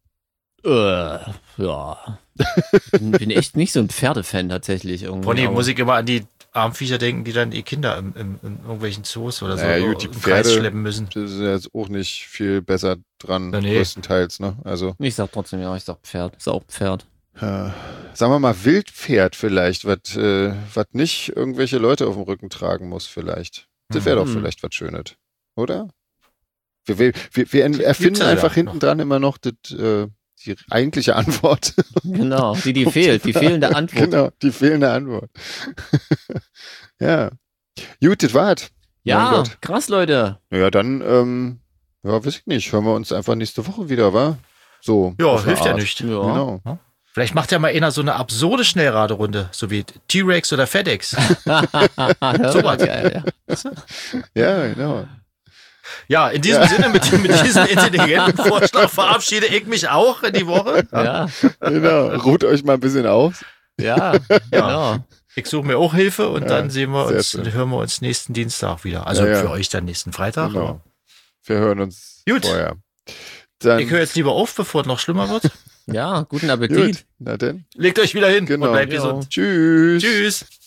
Ja. Bin echt nicht so ein Pferdefan tatsächlich. Pony muss ich immer an die Armviecher denken, die dann die Kinder in irgendwelchen Zoos oder so die im Kreis schleppen müssen. Das ist jetzt auch nicht viel besser dran, größtenteils. Ne? Also, ich sag trotzdem, ich sag Pferd. Ist auch Pferd. Sagen wir mal Wildpferd vielleicht, was nicht irgendwelche Leute auf dem Rücken tragen muss vielleicht. Das wäre doch vielleicht was Schönes, oder? Wir erfinden einfach hinten dran immer noch die eigentliche Antwort. Genau, die fehlt, die fehlende Antwort. Genau, die fehlende Antwort. Ja. Gut, das war's. Ja, krass, Leute. Ja, dann, weiß ich nicht, hören wir uns einfach nächste Woche wieder, wa? So. Ja, hilft ja nicht. Genau. Vielleicht macht ja mal einer so eine absurde Schnellraderunde, so wie T-Rex oder FedEx. So was. Ja, genau. Ja, in diesem Sinne, mit diesem intelligenten Vorschlag verabschiede ich mich auch in die Woche. Ja. Genau. Ruht euch mal ein bisschen aus. Ja, genau. Ich suche mir auch Hilfe und dann hören wir uns nächsten Dienstag wieder. Also für euch dann nächsten Freitag. Genau. Wir hören uns vorher. Dann ich höre jetzt lieber auf, bevor es noch schlimmer wird. Ja, guten Appetit. Gut. Na denn. Legt euch wieder hin und bleibt gesund. Tschüss. Tschüss.